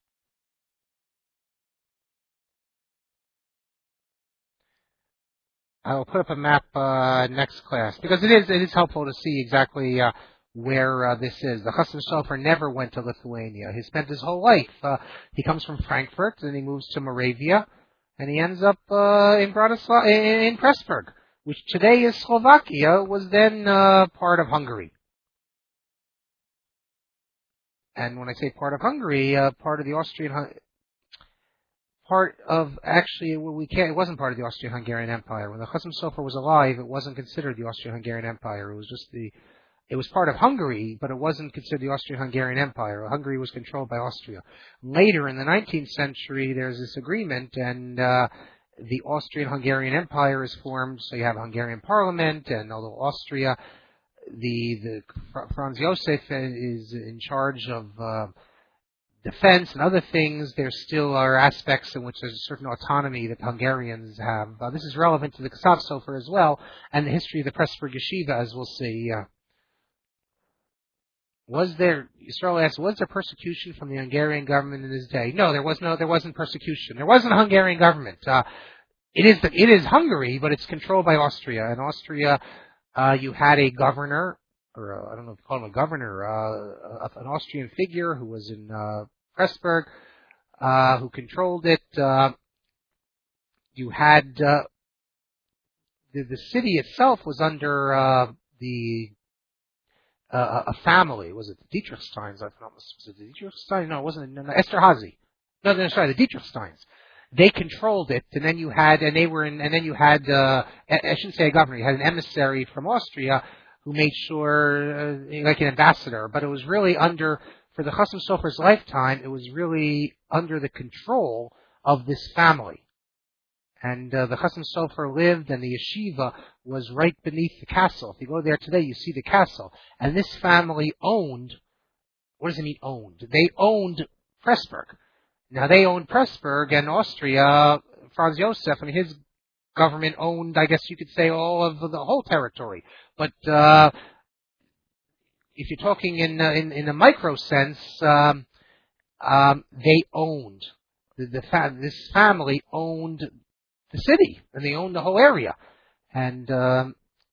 I will put up a map uh, next class because it is it is helpful to see exactly uh, where uh, this is. The Chasam Sofer never went to Lithuania. He spent his whole life. Uh, he comes from Frankfurt and he moves to Moravia. And he ends up uh, in Bratislava, in, in Pressburg, which today is Slovakia, was then uh, part of Hungary. And when I say part of Hungary, uh, part of the Austrian, part of actually, well, we can't. It wasn't part of the Austrian-Hungarian Empire. When the Chasam Sofer was alive, it wasn't considered the Austrian-Hungarian Empire. It was just the. It was part of Hungary, but it wasn't considered the Austrian-Hungarian Empire. Hungary was controlled by Austria. Later in the nineteenth century, there's this agreement, and uh, the Austrian-Hungarian Empire is formed. So you have a Hungarian parliament, and although Austria, the the Franz Josef is in charge of uh, defense and other things, there still are aspects in which there's a certain autonomy that Hungarians have. Uh, this is relevant to the Chasam Sofer as well, and the history of the Pressburg Yeshiva, as we'll see. Uh, Was there, Yisrael asks, was there persecution from the Hungarian government in his day? No, there was no, there wasn't persecution. There wasn't a Hungarian government. Uh, it is, the, it is Hungary, but it's controlled by Austria. In Austria, uh, you had a governor, or a, I don't know if you call him a governor, uh, an Austrian figure who was in uh, Pressburg, uh, who controlled it. Uh, you had uh, the, the city itself was under uh, the Uh, a family. Was it the Dietrichsteins? I thought was it the Dietrichsteins? No, it wasn't. No, no, Esterhazy. No, no, sorry, the Dietrichsteins. They controlled it, and then you had, and they were in, and then you had, uh, I shouldn't say a governor. You had an emissary from Austria who made sure, uh, like an ambassador. But it was really under, for the Chasam Sofer's lifetime, it was really under the control of this family. And uh, the Chasam Sofer lived, and the yeshiva was right beneath the castle. If you go there today, you see the castle. And this family owned, what does it mean owned? They owned Pressburg. Now, they owned Pressburg, and Austria, Franz Josef and his government owned, I guess you could say, all of the whole territory. But uh, if you're talking in, uh, in, in a micro sense, um, um, they owned, the, the fa- this family owned the city, and they owned the whole area. And um,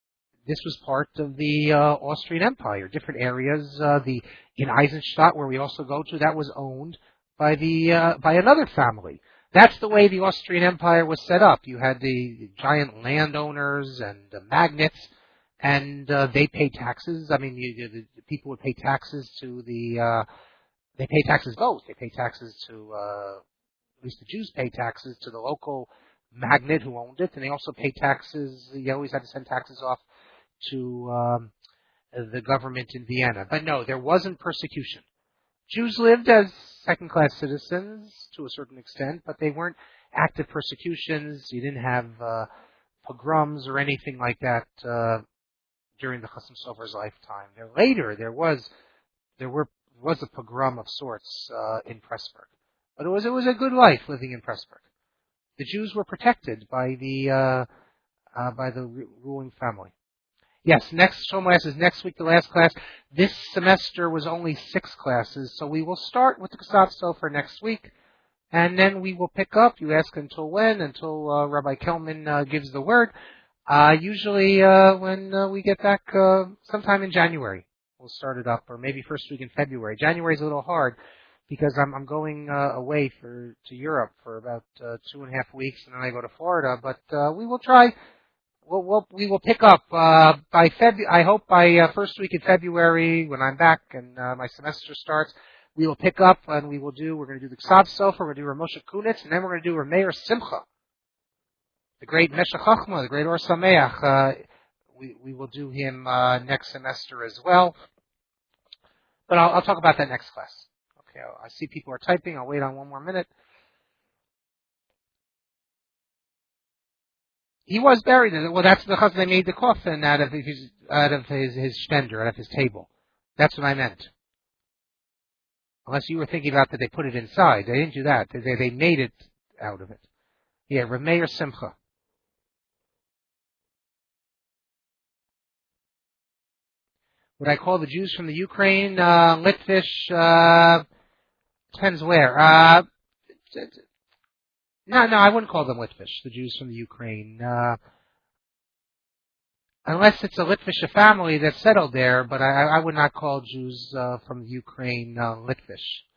this was part of the uh, Austrian Empire. Different areas, uh, the in Eisenstadt, where we also go to, that was owned by the uh, by another family. That's the way the Austrian Empire was set up. You had the giant landowners and the magnates, and uh, they paid taxes. I mean, you, the, the people would pay taxes to the. Uh, they pay taxes both. They pay taxes to. Uh, at least the Jews pay taxes to the local magnate who owned it, and they also pay taxes. You always had to send taxes off to um, the government in Vienna. But no, there wasn't persecution. Jews lived as second-class citizens to a certain extent, but they weren't active persecutions. You didn't have uh, pogroms or anything like that uh, during the Chassam Sofer's lifetime. There, later, there was there were was a pogrom of sorts uh, in Pressburg, but it was it was a good life living in Pressburg. The Jews were protected by the uh, uh, by the ruling family. Yes, next Shomras is next week, the last class. This semester was only six classes, so we will start with the Ksav Sofer next week, and then we will pick up. You ask until when? Until uh, Rabbi Kelman uh, gives the word. Uh, usually uh, when uh, we get back uh, sometime in January, we'll start it up, or maybe first week in February. January is a little hard because I'm, I'm going uh, away for to Europe for about uh, two and a half weeks, and then I go to Florida, but uh, we will try. We'll, we'll, we will pick up uh, by Feb. I hope by uh, first week in February when I'm back and uh, my semester starts. We will pick up and we will do. We're going to do the Ksav Sofer. We're going to do Ramosha Kunitz, and then we're going to do Rameir Simcha, the great Meshech Chochma, the great Or Sameach. Uh, we we will do him uh, next semester as well. But I'll, I'll talk about that next class. Okay. I'll, I see people are typing. I'll wait on one more minute. He was buried in it. Well, that's because they made the coffin out of his out of his his stender, out of his table. That's what I meant. Unless you were thinking about that they put it inside. They didn't do that. They they made it out of it. Yeah, Rameir Simcha. What I call the Jews from the Ukraine, uh, Litvish, uh, depends where. Uh, no, no, I wouldn't call them Litvish, the Jews from the Ukraine. Uh, unless it's a Litvish family that settled there, but I, I would not call Jews uh, from the Ukraine uh, Litvish.